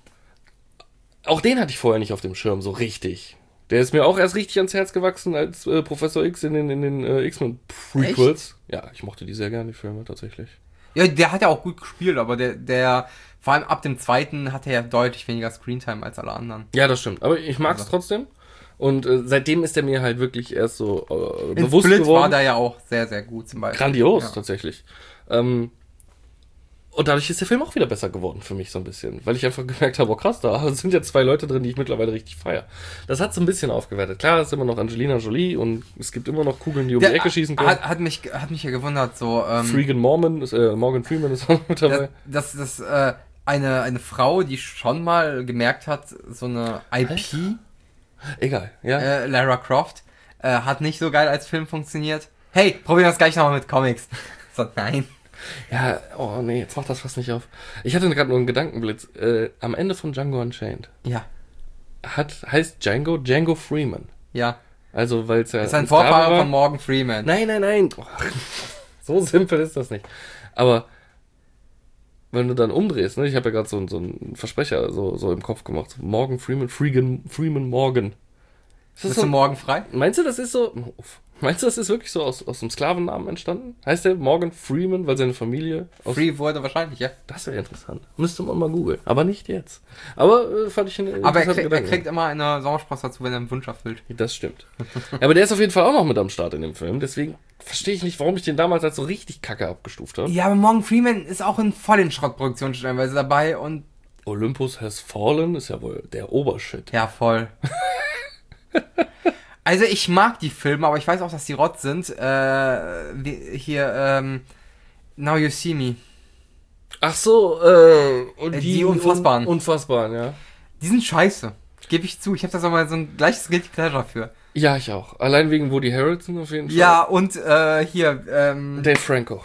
auch den hatte ich vorher nicht auf dem Schirm, so richtig. Der ist mir auch erst richtig ans Herz gewachsen als äh, Professor X in den, in den äh, X-Men Prequels. Ja, ich mochte die sehr gerne, die Filme, tatsächlich. Ja, der hat ja auch gut gespielt, aber der, der, vor allem ab dem zweiten hat er ja deutlich weniger Screentime als alle anderen. Ja, das stimmt. Aber ich mag es Also. trotzdem. Und äh, seitdem ist er mir halt wirklich erst so äh, In bewusst Split geworden. war der ja auch sehr, sehr gut zum Beispiel. Grandios, Ja. tatsächlich. Ähm, und dadurch ist der Film auch wieder besser geworden für mich so ein bisschen. Weil ich einfach gemerkt habe, oh krass, da sind ja zwei Leute drin, die ich mittlerweile richtig feiere. Das hat so ein bisschen aufgewertet. Klar, es ist immer noch Angelina Jolie und es gibt immer noch Kugeln, die um Der, die Ecke schießen können. hat, hat, mich, hat mich ja gewundert, so, ähm, Freegan Mormon, ist, äh, Morgan Freeman ist auch mit dabei. dass, dass, dass äh, eine, eine Frau, die schon mal gemerkt hat, so eine I P, Egal, ja. äh, Lara Croft, äh, hat nicht so geil als Film funktioniert. Hey, probieren wir das gleich nochmal mit Comics. So, nein. Ja, oh nee, jetzt macht das fast nicht auf. Ich hatte gerade nur einen Gedankenblitz. Äh, am Ende von Django Unchained Ja, hat, heißt Django Django Freeman. ja. Also, weil es ja... Das ist ein Sklave Vorfahre war. von Morgan Freeman. Nein, nein, nein. Oh, so simpel ist das nicht. Aber wenn du dann umdrehst, ne, ich habe ja gerade so, so einen Versprecher so, so im Kopf gemacht. So Morgan Freeman, Freegan, Freeman Morgan. Ist das Bist so, du morgen frei? meinst du, das ist so... Meinst du, das ist wirklich so aus, aus dem Sklavennamen entstanden? Heißt der Morgan Freeman, weil seine Familie... Aus Free wurde wahrscheinlich, ja. Das wäre interessant. Müsste man mal googeln. Aber nicht jetzt. Aber äh, fand ich einen Aber er, interessanten krieg, er Gedanken. kriegt immer eine Sommersprosse dazu, wenn er einen Wunsch erfüllt. Das stimmt. Aber der ist auf jeden Fall auch noch mit am Start in dem Film. Deswegen verstehe ich nicht, warum ich den damals als so richtig kacke abgestuft habe. Ja, aber Morgan Freeman ist auch in voll den Schrottproduktionen stellenweise dabei und... Olympus Has Fallen ist ja wohl der Obershit. Ja, voll. Also ich mag die Filme, aber ich weiß auch, dass die Rott sind. Äh, wie, hier, ähm, Now You See Me. Ach so, äh, und Äh, die, die Unfassbaren. Un Unfassbaren, ja. Die sind scheiße. Gebe ich zu. Ich habe da so mal so ein gleiches Guilty Pleasure für. Ja, ich auch. Allein wegen Woody Harrelson auf jeden Fall. Ja, und äh, hier, ähm... Dave Franco.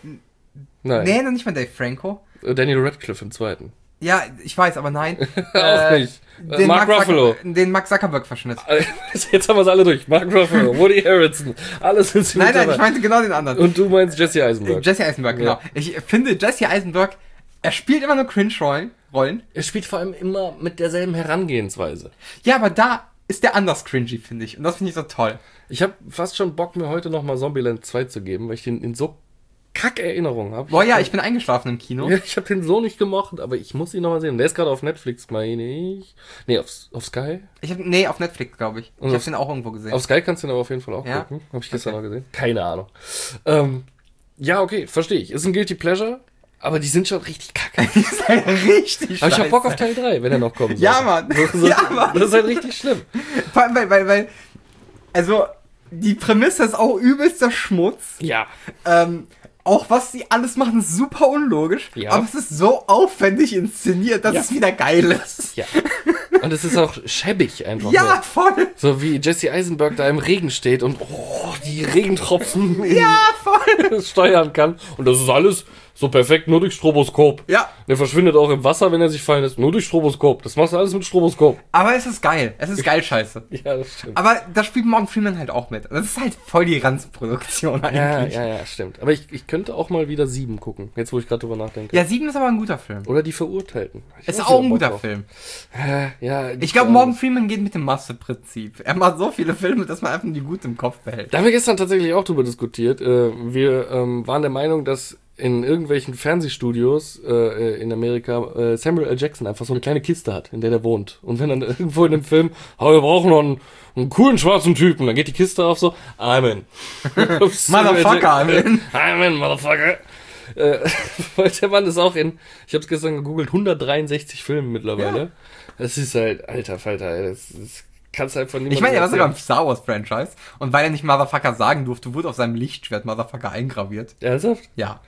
Nein. Nee, noch nicht mal Dave Franco. Daniel Radcliffe im zweiten. Ja, ich weiß, aber nein. Auch Äh, nicht. Den Mark Mark Ruffalo. Zucker- den Mark Zuckerberg-Verschnitt. Jetzt haben wir es alle durch. Mark Ruffalo, Woody Harrelson. Alles ist Nein, mit nein, dabei. ich meinte genau den anderen. Und du meinst Jesse Eisenberg. Jesse Eisenberg, genau. Ja. Ich finde, Jesse Eisenberg, er spielt immer nur Cringe-Rollen. Rollen. Er spielt vor allem immer mit derselben Herangehensweise. Ja, aber da ist der anders cringy, finde ich. Und das finde ich so toll. Ich habe fast schon Bock, mir heute nochmal Zombieland zwei zu geben, weil ich den in so kack Erinnerungen habe. Boah, ja, ich bin eingeschlafen im Kino. Ja, ich habe den so nicht gemocht, aber ich muss ihn nochmal sehen. Der ist gerade auf Netflix, meine ich. Nee, auf, auf Sky. Ich hab, nee, auf Netflix, glaube ich. Ich Und habe auf- den auch irgendwo gesehen. Auf Sky kannst du den aber auf jeden Fall auch Ja? gucken. Habe ich gestern noch gesehen. Keine Ahnung. Ähm, ja, okay, verstehe ich. Ist ein Guilty Pleasure, aber die sind schon richtig kacke. Die ist halt richtig Aber ich hab scheiße. Bock auf Teil drei, wenn er noch kommen soll. Ja, Mann. So, Ja, Mann. Das ist halt richtig schlimm. Vor allem, weil, weil, weil, also, die Prämisse ist auch übelster Schmutz. Ja. Ähm, auch was sie alles machen, ist super unlogisch. Ja. Aber es ist so aufwendig inszeniert, dass Ja. es wieder geil ist. Ja. Und es ist auch schäbig einfach. Ja, nur. voll. So wie Jesse Eisenberg da im Regen steht und oh, die Regentropfen Ja, voll. steuern kann. Und das ist alles so perfekt nur durch Stroboskop. Ja. Der verschwindet auch im Wasser, wenn er sich fallen lässt. Nur durch Stroboskop. Das machst du alles mit Stroboskop. Aber es ist geil. Es ist geil scheiße. Ja, das stimmt. Aber da spielt Morgan Freeman halt auch mit. Das ist halt voll die Ranzproduktion Ja, eigentlich. ja, ja, stimmt. Aber ich, ich könnte auch mal wieder Sieben gucken. Jetzt, wo ich gerade drüber nachdenke. Ja, Sieben ist aber ein guter Film. Oder die Verurteilten. Ich Ist weiß auch nicht, ein ob guter Bock Film. drauf. Äh, ja, Ich glaube, Morgan Freeman geht mit dem Masseprinzip. Er macht so viele Filme, dass man einfach die gut im Kopf behält. Da haben wir gestern tatsächlich auch drüber diskutiert. Äh, wir ähm, waren der Meinung, dass in irgendwelchen Fernsehstudios äh, in Amerika äh, Samuel L. Jackson einfach so eine kleine Kiste hat, in der der wohnt. Und wenn dann irgendwo in dem Film, oh, wir brauchen noch einen, einen coolen schwarzen Typen, dann geht die Kiste auf so, Amen. Motherfucker, Amen. Amen, Motherfucker. Äh, weil der Mann ist auch in, ich habe es gestern gegoogelt, hundertdreiundsechzig Filmen mittlerweile. Ja. Das ist halt, alter Falter, ey, das, das kannst du einfach nicht Ich meine, er war sogar im Star Wars Franchise. Und weil er nicht Motherfucker sagen durfte, wurde auf seinem Lichtschwert Motherfucker eingraviert. Ernsthaft? Ja.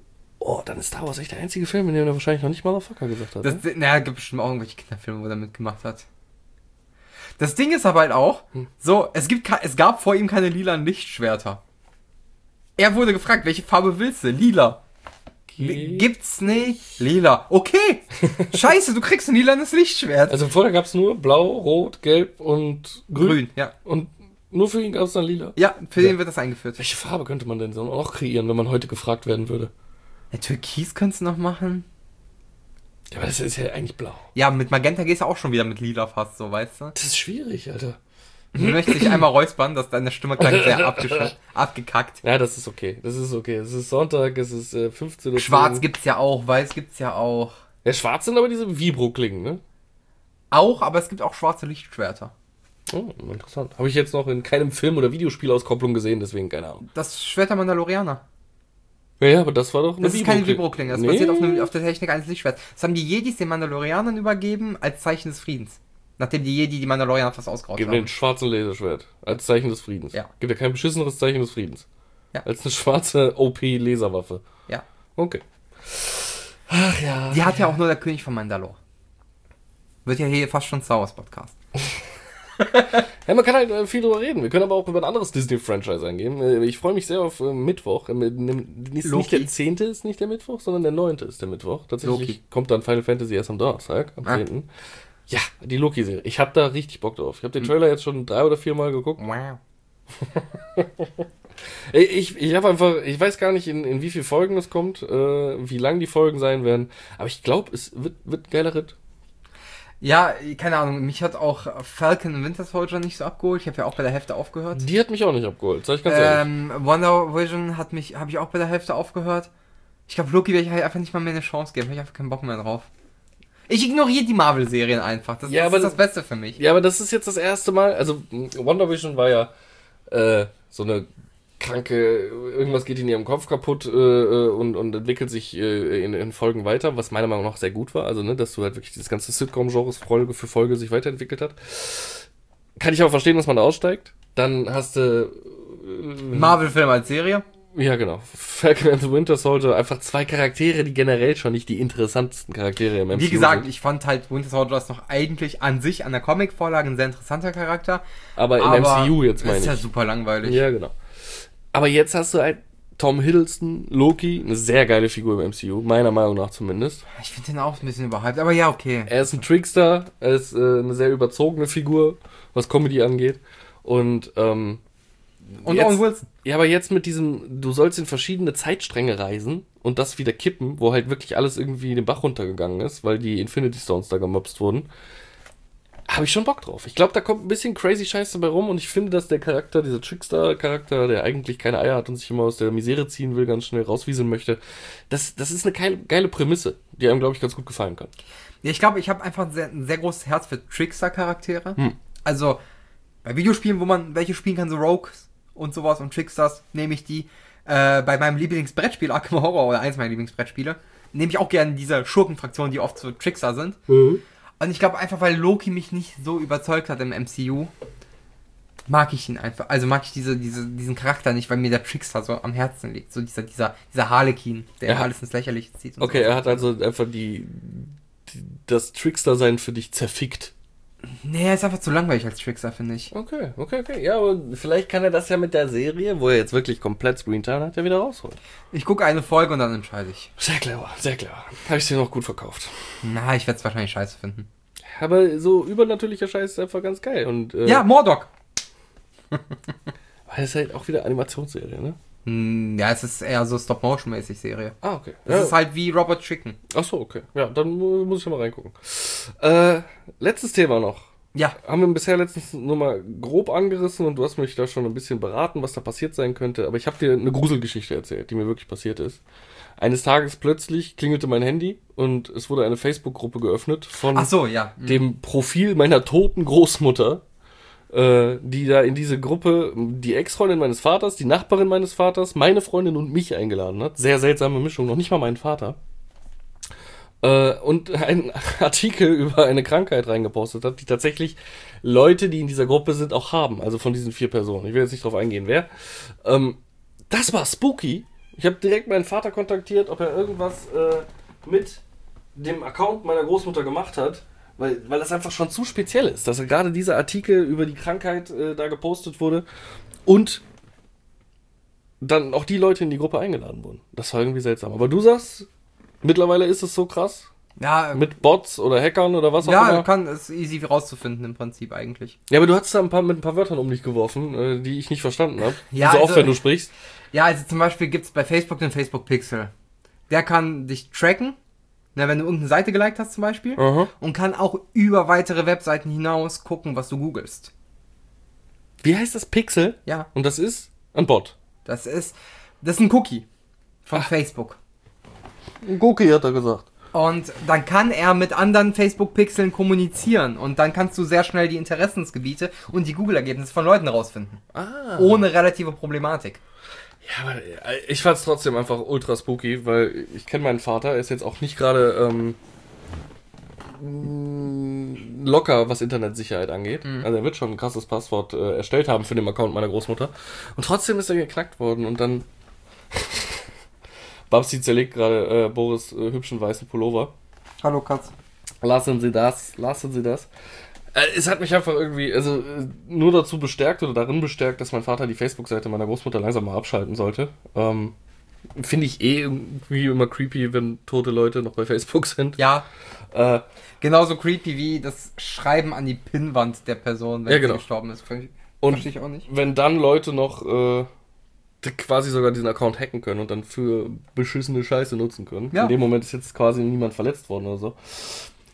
Oh, dann ist Star Wars echt der einzige Film, in dem er wahrscheinlich noch nicht Motherfucker gesagt hat. Das, ne? naja, gibt bestimmt auch irgendwelche Kinderfilme, wo er mitgemacht hat. Das Ding ist aber halt auch, so, es gibt, ke- es gab vor ihm keine lilanen Lichtschwerter. Er wurde gefragt, welche Farbe willst du? Lila. Okay. Gibt's nicht. Lila. Okay. Scheiße, du kriegst ein lilanes Lichtschwert. Also vorher gab es nur Blau, Rot, Gelb und Grün. Grün, ja. Und nur für ihn gab es dann Lila. Ja, für den wird das eingeführt. Welche Farbe könnte man denn so noch kreieren, wenn man heute gefragt werden würde? Ja, Türkis könntest du noch machen. Ja, aber das ist ja eigentlich blau. Ja, mit Magenta gehst du auch schon wieder mit Lila fast, so, weißt du? Das ist schwierig, Alter. Ich möchte dich einmal räuspern, dass deine Stimme klang sehr abgesch- abgekackt. Ja, das ist okay. Das ist okay. Es ist Sonntag, es ist äh, fünfzehn Uhr. Schwarz gibt's ja auch, weiß gibt's ja auch. Ja, schwarz sind aber diese Vibro-Klingen, ne? Auch, aber es gibt auch schwarze Lichtschwerter. Oh, interessant. Habe ich jetzt noch in keinem Film- oder Videospielauskopplung gesehen, deswegen keine Ahnung. Das Schwert der Mandalorianer. Ja, ja, aber das war doch eine Das ist keine Vibro-Klinge. Vibro-Klinge, das Nee. basiert auf, einem, auf der Technik eines Lichtschwerts. Das haben die Jedis den Mandalorianern übergeben als Zeichen des Friedens. Nachdem die Jedi die Mandalorianer fast ausgeraubt Gib haben. mir ein schwarzen Laserschwert als Zeichen des Friedens. Ja. Gibt ja kein beschisseneres Zeichen des Friedens. Ja. Als eine schwarze O P-Laserwaffe. Ja. Okay. Ach ja. Die hat ja auch nur der König von Mandalore. Wird ja hier fast schon Star Wars Podcast. Ja, man kann halt äh, viel drüber reden. Wir können aber auch über ein anderes Disney-Franchise eingehen. Äh, Ich freue mich sehr auf äh, Mittwoch. Ähm, äh, ist Loki. nicht der zehnte ist nicht der Mittwoch, sondern der neunte ist der Mittwoch. Tatsächlich Loki. kommt dann Final Fantasy erst am Donnerstag, am Ah. zehnten Ja, die Loki-Serie. Ich habe da richtig Bock drauf. Ich habe den Trailer jetzt schon drei oder vier Mal geguckt. Wow. Ich, ich habe einfach, ich weiß gar nicht, in, in wie viele Folgen das kommt, äh, wie lang die Folgen sein werden, aber ich glaube, es wird, wird ein geiler Ritt. Ja, keine Ahnung, mich hat auch Falcon und Winter Soldier nicht so abgeholt. Ich habe ja auch bei der Hälfte aufgehört. Die hat mich auch nicht abgeholt, sag ich ganz ehrlich. Ähm, Wonder Vision hat mich, habe ich auch bei der Hälfte aufgehört. Ich glaube, Loki werde ich halt einfach nicht mal mehr eine Chance geben. Hab ich einfach keinen Bock mehr drauf. Ich ignoriere die Marvel-Serien einfach. Das, Ja, das aber ist das Beste für mich. Ja, aber das ist jetzt das erste Mal, also Wonder Vision war ja äh, so eine kranke, irgendwas geht in ihrem Kopf kaputt äh, und, und entwickelt sich äh, in, in Folgen weiter, was meiner Meinung nach sehr gut war, also ne, dass du halt wirklich dieses ganze Sitcom-Genres Folge für Folge sich weiterentwickelt hat. Kann ich auch verstehen, dass man da aussteigt. Dann hast du äh, Marvel-Film als Serie. Ja, genau. Falcon and the Winter Soldier, einfach zwei Charaktere, die generell schon nicht die interessantesten Charaktere im M C U Wie gesagt, sind. ich fand halt Winter Soldier ist noch eigentlich an sich, an der Comic-Vorlage ein sehr interessanter Charakter. Aber im aber M C U jetzt meine ist ich. ja super langweilig. Ja, genau. Aber jetzt hast du halt Tom Hiddleston, Loki, eine sehr geile Figur im M C U, meiner Meinung nach zumindest. Ich finde den auch ein bisschen überhyped, aber ja, okay. Er ist ein Trickster, er ist äh, eine sehr überzogene Figur, was Comedy angeht. Und, ähm, Und jetzt, Owen Wilson. Ja, aber jetzt mit diesem, du sollst in verschiedene Zeitstränge reisen und das wieder kippen, wo halt wirklich alles irgendwie den Bach runtergegangen ist, weil die Infinity Stones da gemobst wurden. Habe ich schon Bock drauf. Ich glaube, da kommt ein bisschen crazy Scheiß dabei rum und ich finde, dass der Charakter, dieser Trickster-Charakter, der eigentlich keine Eier hat und sich immer aus der Misere ziehen will, ganz schnell rauswieseln möchte, das, das ist eine geile, geile Prämisse, die einem, glaube ich, ganz gut gefallen kann. Ja, ich glaube, ich habe einfach ein sehr, ein sehr großes Herz für Trickster-Charaktere. Hm. Also, bei Videospielen, wo man welche spielen kann, so Rogues und sowas und Tricksters, nehme ich die. Äh, bei meinem Lieblingsbrettspiel, Arkham Horror, oder eins meiner Lieblingsbrettspiele, nehme ich auch gerne diese Schurkenfraktionen, die oft so Trickster sind. Mhm. Und ich glaube einfach, weil Loki mich nicht so überzeugt hat im M C U, mag ich ihn einfach. Also mag ich diese, diese, diesen Charakter nicht, weil mir der Trickster so am Herzen liegt. So dieser, dieser, dieser Harlequin, der Ja. alles ins Lächerliche zieht. Und Okay, so. er hat also einfach die, die das Trickster-Sein für dich zerfickt. Nee, er ist einfach zu langweilig als Trickster, finde ich. Okay, okay, okay. Ja, aber vielleicht kann er das ja mit der Serie, wo er jetzt wirklich komplett Screentime hat, ja wieder rausholen. Ich gucke eine Folge und dann entscheide ich. Sehr clever, sehr clever. Habe ich dir noch gut verkauft. Na, ich werde es wahrscheinlich scheiße finden. Aber so übernatürlicher Scheiß ist einfach ganz geil. Und, äh, Ja, Mordok. weil es halt auch wieder Animationsserie, ne? Hm, ja, es ist eher so Stop-Motion-mäßig Serie. Ah, okay. Das Ja. ist halt wie Robot Chicken. Ach so, okay. Ja, dann mu- muss ich schon mal reingucken. Äh, letztes Thema noch. Ja. Haben wir bisher letztens nur mal grob angerissen und du hast mich da schon ein bisschen beraten, was da passiert sein könnte. Aber ich habe dir eine Gruselgeschichte erzählt, die mir wirklich passiert ist. Eines Tages plötzlich klingelte mein Handy und es wurde eine Facebook-Gruppe geöffnet von Ach so, ja. Hm. dem Profil meiner toten Großmutter, äh, die da in diese Gruppe die Ex-Freundin meines Vaters, die Nachbarin meines Vaters, meine Freundin und mich eingeladen hat. Sehr seltsame Mischung, noch nicht mal meinen Vater. Äh, und einen Artikel über eine Krankheit reingepostet hat, die tatsächlich Leute, die in dieser Gruppe sind, auch haben. Also von diesen vier Personen. Ich will jetzt nicht drauf eingehen, wer. Ähm, das war spooky. Ich habe direkt meinen Vater kontaktiert, ob er irgendwas äh, mit dem Account meiner Großmutter gemacht hat. Weil, weil das einfach schon zu speziell ist, dass gerade dieser Artikel über die Krankheit äh, da gepostet wurde und dann auch die Leute in die Gruppe eingeladen wurden. Das war irgendwie seltsam. Aber du sagst, mittlerweile ist es so krass? Ja, Mit Bots oder Hackern oder was auch ja, immer? kann es easy rauszufinden im Prinzip eigentlich. Ja, aber du hast da ein paar, mit ein paar Wörtern um dich geworfen, äh, die ich nicht verstanden habe. Ja, so also- oft, wenn du sprichst. Ja, also zum Beispiel gibt es bei Facebook den Facebook Pixel. Der kann dich tracken, na, wenn du irgendeine Seite geliked hast zum Beispiel, Aha. und kann auch über weitere Webseiten hinaus gucken, was du googelst. Wie heißt das? Pixel? Ja, Und das ist ein Bot. das ist, das ist ein Cookie von Facebook. Ein Cookie, hat er gesagt. Und dann kann er mit anderen Facebook-Pixeln kommunizieren. Und dann kannst du sehr schnell die Interessensgebiete und die Google-Ergebnisse von Leuten rausfinden. Ah. Ohne relative Problematik. Ja, aber äh, ich fand's trotzdem einfach ultra spooky, weil ich kenne meinen Vater, er ist jetzt auch nicht gerade ähm, mh, locker, was Internetsicherheit angeht. Mhm. Also er wird schon ein krasses Passwort äh, erstellt haben für den Account meiner Großmutter. Und trotzdem ist er geknackt worden und dann Babsi zerlegt gerade äh, Boris äh, hübschen weißen Pullover. Hallo Katz. Lassen Sie das, lassen Sie das. Äh, es hat mich einfach irgendwie, also äh, nur dazu bestärkt oder darin bestärkt, dass mein Vater die Facebook-Seite meiner Großmutter langsam mal abschalten sollte. Ähm, Finde ich eh irgendwie immer creepy, wenn tote Leute noch bei Facebook sind. Ja, Äh, genauso creepy wie das Schreiben an die Pinnwand der Person, wenn Ja, sie genau. gestorben ist. Ver- Und Verstehe ich auch nicht. wenn dann Leute noch äh, die quasi sogar diesen Account hacken können und dann für beschissene Scheiße nutzen können. Ja. In dem Moment ist jetzt quasi niemand verletzt worden oder so.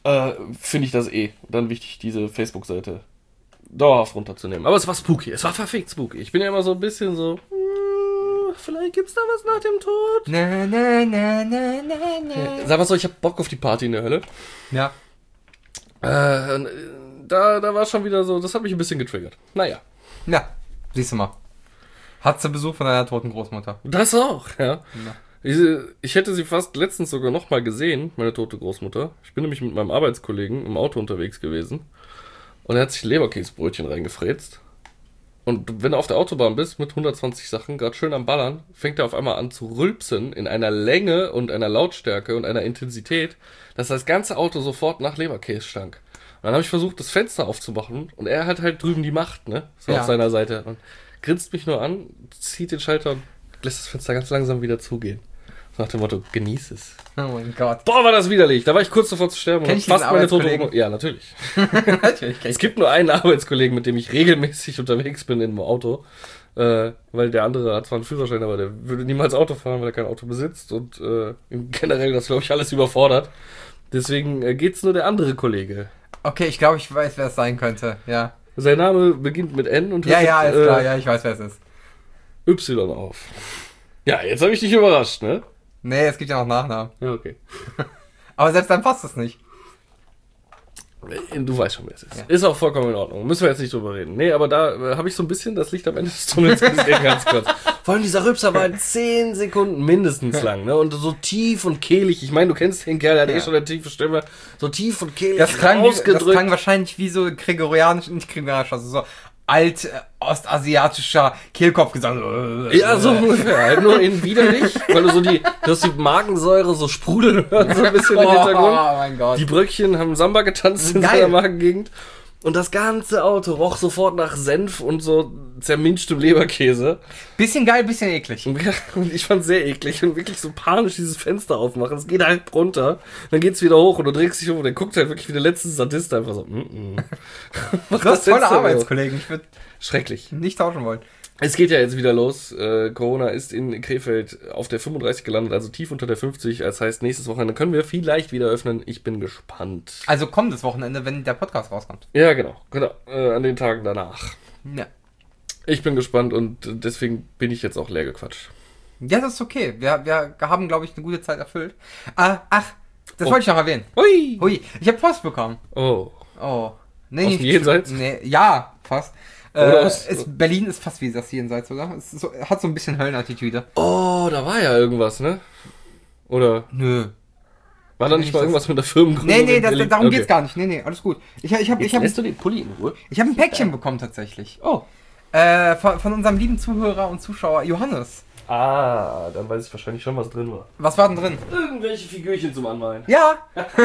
äh, finde ich das eh dann wichtig, diese Facebook-Seite dauerhaft runterzunehmen. Aber es war spooky, es war verfickt spooky. Ich bin ja immer so ein bisschen so, hm, vielleicht gibt's da was nach dem Tod. Na, na, na, na, na, na. Sag mal so, ich hab Bock auf die Party in der Hölle. Ja. Äh, da, da war schon wieder so, das hat mich ein bisschen getriggert. Naja. Ja, siehst du mal. Hattest du Besuch von deiner toten Großmutter? Das auch, ja. Ja. Ich, ich hätte sie fast letztens sogar noch mal gesehen, meine tote Großmutter. Ich bin nämlich mit meinem Arbeitskollegen im Auto unterwegs gewesen. Und er hat sich Leberkäsebrötchen reingefrätzt. Und wenn du auf der Autobahn bist mit hundertzwanzig Sachen, gerade schön am Ballern, fängt er auf einmal an zu rülpsen in einer Länge und einer Lautstärke und einer Intensität, dass das ganze Auto sofort nach Leberkäse stank. Und dann habe ich versucht, das Fenster aufzumachen und er hat halt drüben die Macht, ne? So Ja. auf seiner Seite. Und grinst mich nur an, zieht den Schalter und lässt das Fenster ganz langsam wieder zugehen. So nach dem Motto, genieß es. Oh mein Gott. Boah, war das widerlich. Da war ich kurz davor zu sterben. Kenn und ich diesen meine tote Arbeitskollegen? Oma- Ja, natürlich. Natürlich kenn Es ich. gibt nur einen Arbeitskollegen, mit dem ich regelmäßig unterwegs bin in einem Auto. Äh, weil der andere hat zwar einen Führerschein, aber der würde niemals Auto fahren, weil er kein Auto besitzt. Und äh, generell das, glaube ich, alles überfordert. Deswegen äh, geht's nur der andere Kollege. Okay, ich glaube, ich weiß, wer es sein könnte. Ja. Sein Name beginnt mit N und Ja, hört ja, mit, ist klar. äh, Ja, ich weiß, wer es ist. Y auf. Ja, jetzt habe ich dich überrascht, ne? Nee, es gibt ja noch Nachnamen. Ja, okay. Aber selbst dann passt es nicht. Du weißt schon, wer es ist. Ja. Ist auch vollkommen in Ordnung. Müssen wir jetzt nicht drüber reden. Nee, aber da äh, habe ich so ein bisschen das Licht am Ende des Tunnels gesehen, ganz kurz. Vor allem dieser Rübser war in zehn Sekunden mindestens lang, ne? Und so tief und kehlig. Ich meine, du kennst den Kerl, der hat Ja. eh schon eine tiefe Stimme. So tief und kehlig Das klang, wie, das ausgedrückt. klang wahrscheinlich wie so gregorianisch, nicht gregorianisch, also so alt äh, ostasiatischer Kehlkopfgesang. Ja, so ungefähr. Halt nur in widerlich, weil du so die, du hast die Magensäure so sprudeln hörst, so ein bisschen im Hintergrund. Oh mein Gott. Die Bröckchen haben Samba getanzt in Geil. seiner Magengegend. Und das ganze Auto roch sofort nach Senf und so zerminschtem Leberkäse. Bisschen geil, bisschen eklig. Und ich fand's sehr eklig und wirklich so panisch dieses Fenster aufmachen. Es geht halt runter, dann geht's wieder hoch und du drehst dich um und dann guckt halt wirklich wie der letzte Sadist einfach so. Mm -mm. Mach Du hast das tolle Fenster auf. Arbeitskollegen, ich würde Schrecklich. nicht tauschen wollen. Es geht ja jetzt wieder los. Äh, Corona ist in Krefeld auf der fünfunddreißig gelandet, also tief unter der fünfzig. Das heißt, nächstes Wochenende können wir vielleicht wieder öffnen. Ich bin gespannt. Also kommendes Wochenende, wenn der Podcast rauskommt. Ja, genau. genau. Äh, an den Tagen danach. Ja. Ich bin gespannt und deswegen bin ich jetzt auch leer gequatscht. Ja, das ist okay. Wir, wir haben, glaube ich, eine gute Zeit erfüllt. Ah, ach, das Oh. wollte ich noch erwähnen. Hui! Hui, ich habe Post bekommen. Oh. Oh. Nee, Aus nicht- dem Jenseits? Nee, ja, fast. Oder Äh, aus- ist, Berlin ist fast wie das Jenseits, oder? Es ist so, hat so ein bisschen Höllenattitüde. Oh, da war ja irgendwas, ne? Oder Nö. war da Nee, nicht mal das- irgendwas mit der Firmengründung? Nee, nee, in das, Berlin? darum Okay. geht's gar nicht. Nee, nee, alles gut. Ich, ich habe ich Jetzt hab, lässt du den Pulli in Ruhe? ich hab ein Päckchen bekommen tatsächlich. Oh. Äh, von, von unserem lieben Zuhörer und Zuschauer Johannes. Ah, dann weiß ich wahrscheinlich schon, was drin war. Was war denn drin? Irgendwelche Figürchen zum Anmalen. Ja.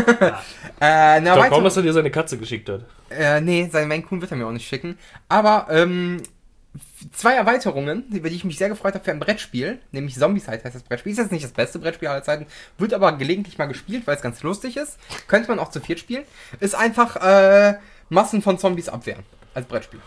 äh, na, Ich glaube weiter- kaum, dass er dir seine Katze geschickt hat. Äh, nee, sein Maine Coon wird er mir auch nicht schicken. Aber, ähm, zwei Erweiterungen, über die ich mich sehr gefreut habe für ein Brettspiel, nämlich Zombicide heißt das Brettspiel. Ist jetzt nicht das beste Brettspiel aller Zeiten, wird aber gelegentlich mal gespielt, weil es ganz lustig ist. Könnte man auch zu viert spielen. Ist einfach, äh, Massen von Zombies abwehren. Als Brettspiel.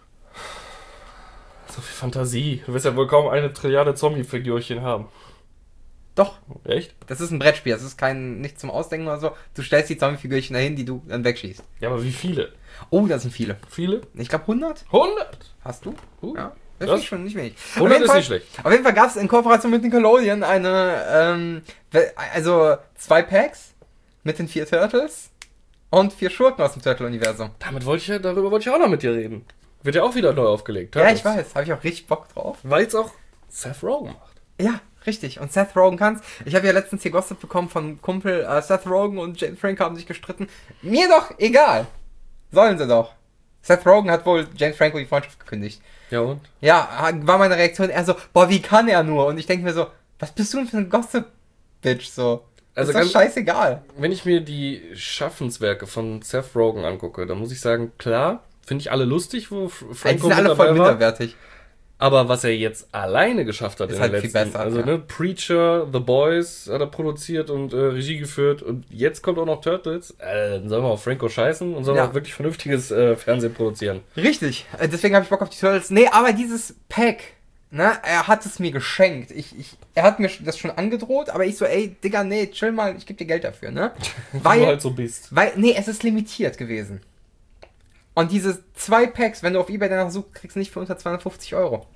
So viel Fantasie. Du wirst ja wohl kaum eine Trilliarde Zombie-Figürchen haben. Doch, Echt? das ist ein Brettspiel, das ist kein, nicht zum Ausdenken oder so. Du stellst die Zombie-Figürchen dahin, die du dann wegschießt. Ja, aber wie viele? Oh, da sind viele. Viele? Ich glaube hundert. hundert! Hast du? Uh, Ja. Das krass. ist schon nicht wenig. Auf hundert jeden ist Fall- nicht schlecht. Auf jeden Fall gab es in Kooperation mit Nickelodeon eine, ähm, we- also zwei Packs mit den vier Turtles und vier Schurken aus dem Turtle-Universum. Damit wollte ich ja, darüber wollte ich auch noch mit dir reden. Wird ja auch wieder neu aufgelegt. Ja, ich weiß, habe ich auch richtig Bock drauf. Weil es auch Seth Rogen macht. Ja, richtig. Und Seth Rogen kann's. Ich habe ja letztens hier Gossip bekommen von einem Kumpel, äh, Seth Rogen und Jane Franco haben sich gestritten. Mir doch egal. Sollen sie doch. Seth Rogen hat wohl Jane Franco die Freundschaft gekündigt. Ja und? Ja, war meine Reaktion eher so, boah, wie kann er nur? Und ich denke mir so, was bist du denn für ein Gossip-Bitch so? Also ist doch ganz- scheißegal. Wenn ich mir die Schaffenswerke von Seth Rogen angucke, dann muss ich sagen, klar, finde ich alle lustig, wo F- Ey, die Franco sind alle mit voll dabei war. minderwertig. Aber was er jetzt alleine geschafft hat Ist in halt der viel letzten, besser, also ja. ne, Preacher, The Boys hat er produziert und äh, Regie geführt und jetzt kommt auch noch Turtles. Äh, dann sollen wir auf Franco scheißen und sollen Ja. wir auch wirklich vernünftiges äh, Fernsehen produzieren. Richtig. Äh, Deswegen habe ich Bock auf die Turtles. Nee, aber dieses Pack Ne, er hat es mir geschenkt. Ich, ich, er hat mir das schon angedroht, aber ich so, ey, Digga, nee, chill mal, ich geb dir Geld dafür, ne? Weil du halt so bist. Weil, nee, es ist limitiert gewesen. Und diese zwei Packs, wenn du auf eBay danach suchst, kriegst du nicht für unter zweihundertfünfzig Euro.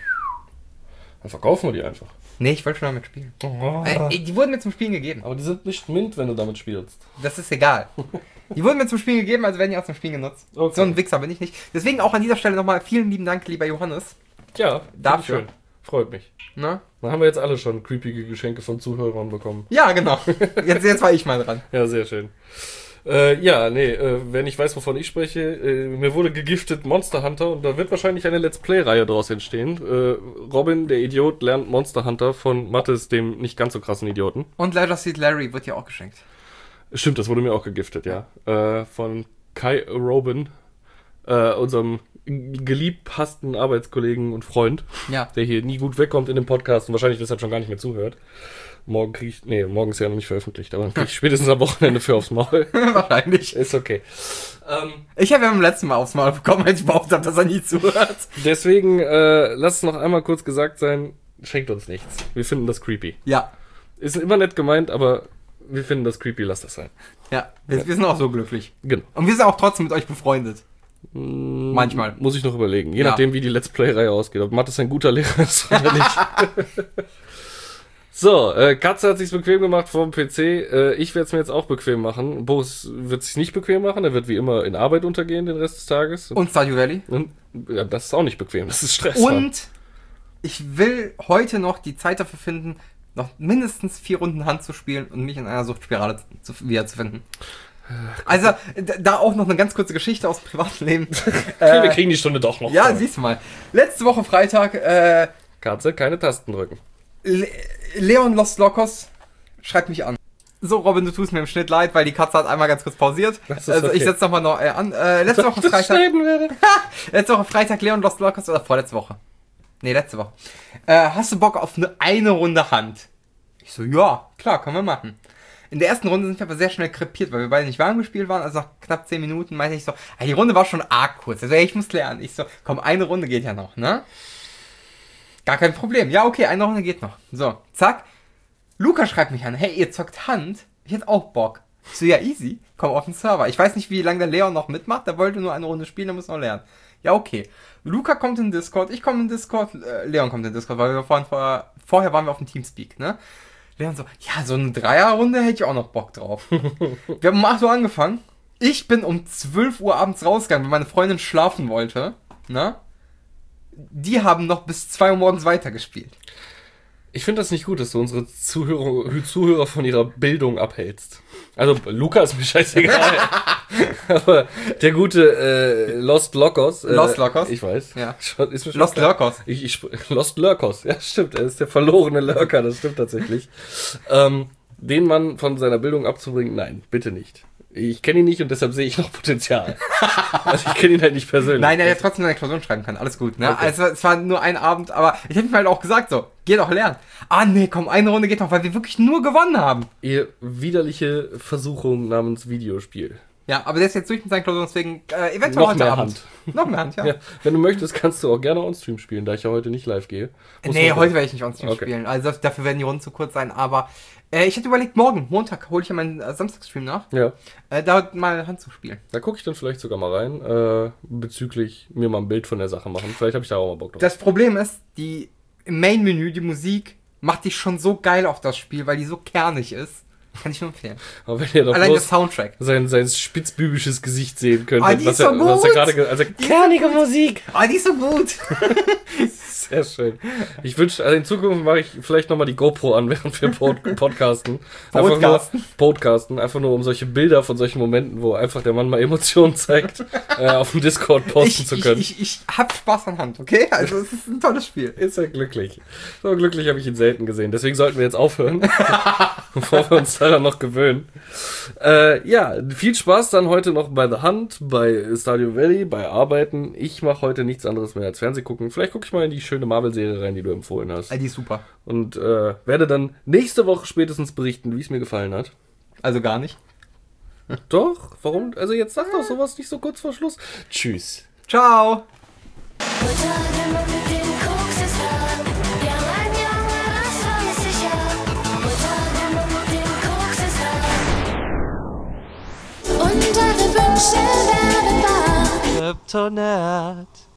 Dann verkaufen wir die einfach. Nee, ich wollte schon damit spielen. Oh. Äh, die wurden mir zum Spielen gegeben. Aber die sind nicht mint, wenn du damit spielst. Das ist egal. Die wurden mir zum Spielen gegeben, also werden die auch zum Spielen genutzt. Okay. So ein Wichser bin ich nicht. Deswegen auch an dieser Stelle nochmal vielen lieben Dank, lieber Johannes. Ja, dafür. schön. Freut mich. Ne? Dann haben wir jetzt alle schon creepige Geschenke von Zuhörern bekommen. Ja, genau. Jetzt, jetzt war ich mal dran. Ja, sehr schön. Äh, ja, nee, äh, wer nicht weiß, wovon ich spreche, äh, mir wurde gegiftet Monster Hunter und da wird wahrscheinlich eine Let's Play-Reihe draus entstehen. Äh, Robin, der Idiot, lernt Monster Hunter von Mattes, dem nicht ganz so krassen Idioten. Und Leisure Suit Larry wird ja auch geschenkt. Stimmt, das wurde mir auch gegiftet, ja. Äh, von Kai Robin, äh, unserem geliebhassten Arbeitskollegen und Freund, ja. der hier nie gut wegkommt in dem Podcast und wahrscheinlich deshalb schon gar nicht mehr zuhört. Morgen krieg ich, nee, morgen ist ja noch nicht veröffentlicht, aber dann krieg ich spätestens am Wochenende für aufs Maul. Wahrscheinlich. Ist okay. Ähm, ich habe ja beim letzten Mal aufs Maul bekommen, als ich behauptet habe, dass er nie zuhört. Deswegen, äh, lass es noch einmal kurz gesagt sein, schenkt uns nichts. Wir finden das creepy. Ja. Ist immer nett gemeint, aber wir finden das creepy, lasst das sein. Ja, wir, ja. wir sind auch so glücklich. Genau. Und wir sind auch trotzdem mit euch befreundet. Mm, Manchmal. Muss ich noch überlegen. Je ja. nachdem, wie die Let's Play-Reihe ausgeht. Ob Mattes ein guter Lehrer ist oder nicht. So, äh, Katze hat sich's bequem gemacht vor dem P C. Äh, ich werde es mir jetzt auch bequem machen. Boris wird sich nicht bequem machen. Er wird wie immer in Arbeit untergehen den Rest des Tages. Und Stardew Valley. Und, ja, das ist auch nicht bequem. Das ist Stress. Und ich will heute noch die Zeit dafür finden, noch mindestens vier Runden Hand zu spielen und mich in einer Suchtspirale zu, wiederzufinden. Also, da auch noch eine ganz kurze Geschichte aus dem privaten Leben. Okay, wir kriegen die Stunde doch noch. Ja, voll. Siehst du mal. Letzte Woche Freitag, äh... Katze, keine Tasten drücken. Le- Leon Los Locos schreibt mich an. So, Robin, du tust mir im Schnitt leid, weil die Katze hat einmal ganz kurz pausiert. Also, okay. Ich setze nochmal noch äh, an. Äh, letzte Woche Freitag... letzte Woche Freitag Leon Los Locos oder vorletzte Woche? Nee, letzte Woche. Äh, hast du Bock auf eine, eine Runde Hand? Ich so, ja, klar, können wir machen. In der ersten Runde sind wir aber sehr schnell krepiert, weil wir beide nicht warm gespielt waren. Also nach knapp zehn Minuten meinte ich so, die Runde war schon arg kurz. Also, ey, ich muss lernen. Ich so, komm, eine Runde geht ja noch, ne? Gar kein Problem. Ja, okay, eine Runde geht noch. So, zack. Luca schreibt mich an, hey, ihr zockt Hand? Ich hätte auch Bock. Ich so, ja, easy. Komm auf den Server. Ich weiß nicht, wie lange der Leon noch mitmacht. Der wollte nur eine Runde spielen, der muss noch lernen. Ja, okay. Luca kommt in Discord, ich komme in Discord, äh, Leon kommt in Discord, weil wir vorhin vor, vorher waren wir auf dem Teamspeak, ne? Leon so, ja, so eine Dreierrunde hätte ich auch noch Bock drauf. Wir haben um acht Uhr angefangen. Ich bin um zwölf Uhr abends rausgegangen, weil meine Freundin schlafen wollte, ne? Die haben noch bis zwei Uhr morgens weitergespielt. Ich finde das nicht gut, dass du unsere Zuhörer, Zuhörer von ihrer Bildung abhältst. Also, Luca ist mir scheißegal. Aber der gute äh, Lost Locos. Äh, Lost Locos? Ich weiß. Ja. Ist mir schon Lost klar. Lurkos. Ich, ich, Lost Lurkos, ja, stimmt. Er ist der verlorene Lurker, das stimmt tatsächlich. ähm, den Mann von seiner Bildung abzubringen, nein, bitte nicht. Ich kenne ihn nicht und deshalb sehe ich noch Potenzial. Also ich kenne ihn halt nicht persönlich. Nein, er hätte trotzdem eine Klausuren schreiben können. Alles gut, ne? Okay. Also es war nur ein Abend, aber ich hätte mir halt auch gesagt so, geh doch lernen. Ah nee, komm, eine Runde geht noch, weil wir wirklich nur gewonnen haben. Ihr widerliche Versuchung namens Videospiel. Ja, aber der ist jetzt durch mit seinen Klausuren, deswegen äh, eventuell Noch heute mehr Abend. Hand. Noch mehr Hand, ja. Ja. Wenn du möchtest, kannst du auch gerne on-stream spielen, da ich ja heute nicht live gehe. Muss Nee, man- heute werde ich nicht on-stream Okay. spielen. Also dafür werden die Runden zu kurz sein, aber äh, ich hätte überlegt, morgen, Montag, hole ich ja meinen äh, Samstagstream nach, Ja, äh, da mal Hand zu spielen. da gucke ich dann vielleicht sogar mal rein, äh, bezüglich mir mal ein Bild von der Sache machen. Vielleicht habe ich da auch mal Bock drauf. Das Problem ist, die im Main-Menü, die Musik, macht dich schon so geil auf das Spiel, weil die so kernig ist. Kann ich nur empfehlen. Aber wenn ihr doch Allein der bloß Soundtrack. sein, sein spitzbübisches Gesicht sehen könntet, Ah, die was, ist so er, was er gut. gerade, ge- also Kernige Musik. Ah, die ist so gut. sehr schön. Ich wünsche, also in Zukunft mache ich vielleicht nochmal die GoPro an, während wir pod podcasten. Einfach Podcasten. nur, podcasten. Einfach nur um solche Bilder von solchen Momenten, wo einfach der Mann mal Emotionen zeigt, äh, auf dem Discord posten Ich, zu ich, können. ich, ich hab Spaß an Hand, okay? Also es ist ein tolles Spiel. Ist er glücklich. So glücklich habe ich ihn selten gesehen. Deswegen sollten wir jetzt aufhören, bevor wir uns daran noch gewöhnen. Äh, ja, viel Spaß dann heute noch bei The Hunt, bei Stardew Valley, bei Arbeiten. Ich mache heute nichts anderes mehr als Fernseh gucken. Vielleicht gucke ich mal in die schöne Marvel-Serie rein, die du empfohlen hast. Ah, die ist super. Und äh, werde dann nächste Woche spätestens berichten, wie es mir gefallen hat. Also gar nicht. Doch, warum? Also jetzt sag doch sowas nicht so kurz vor Schluss. Tschüss. Ciao. Butter, mit dem Koks ist da. Kryptonat.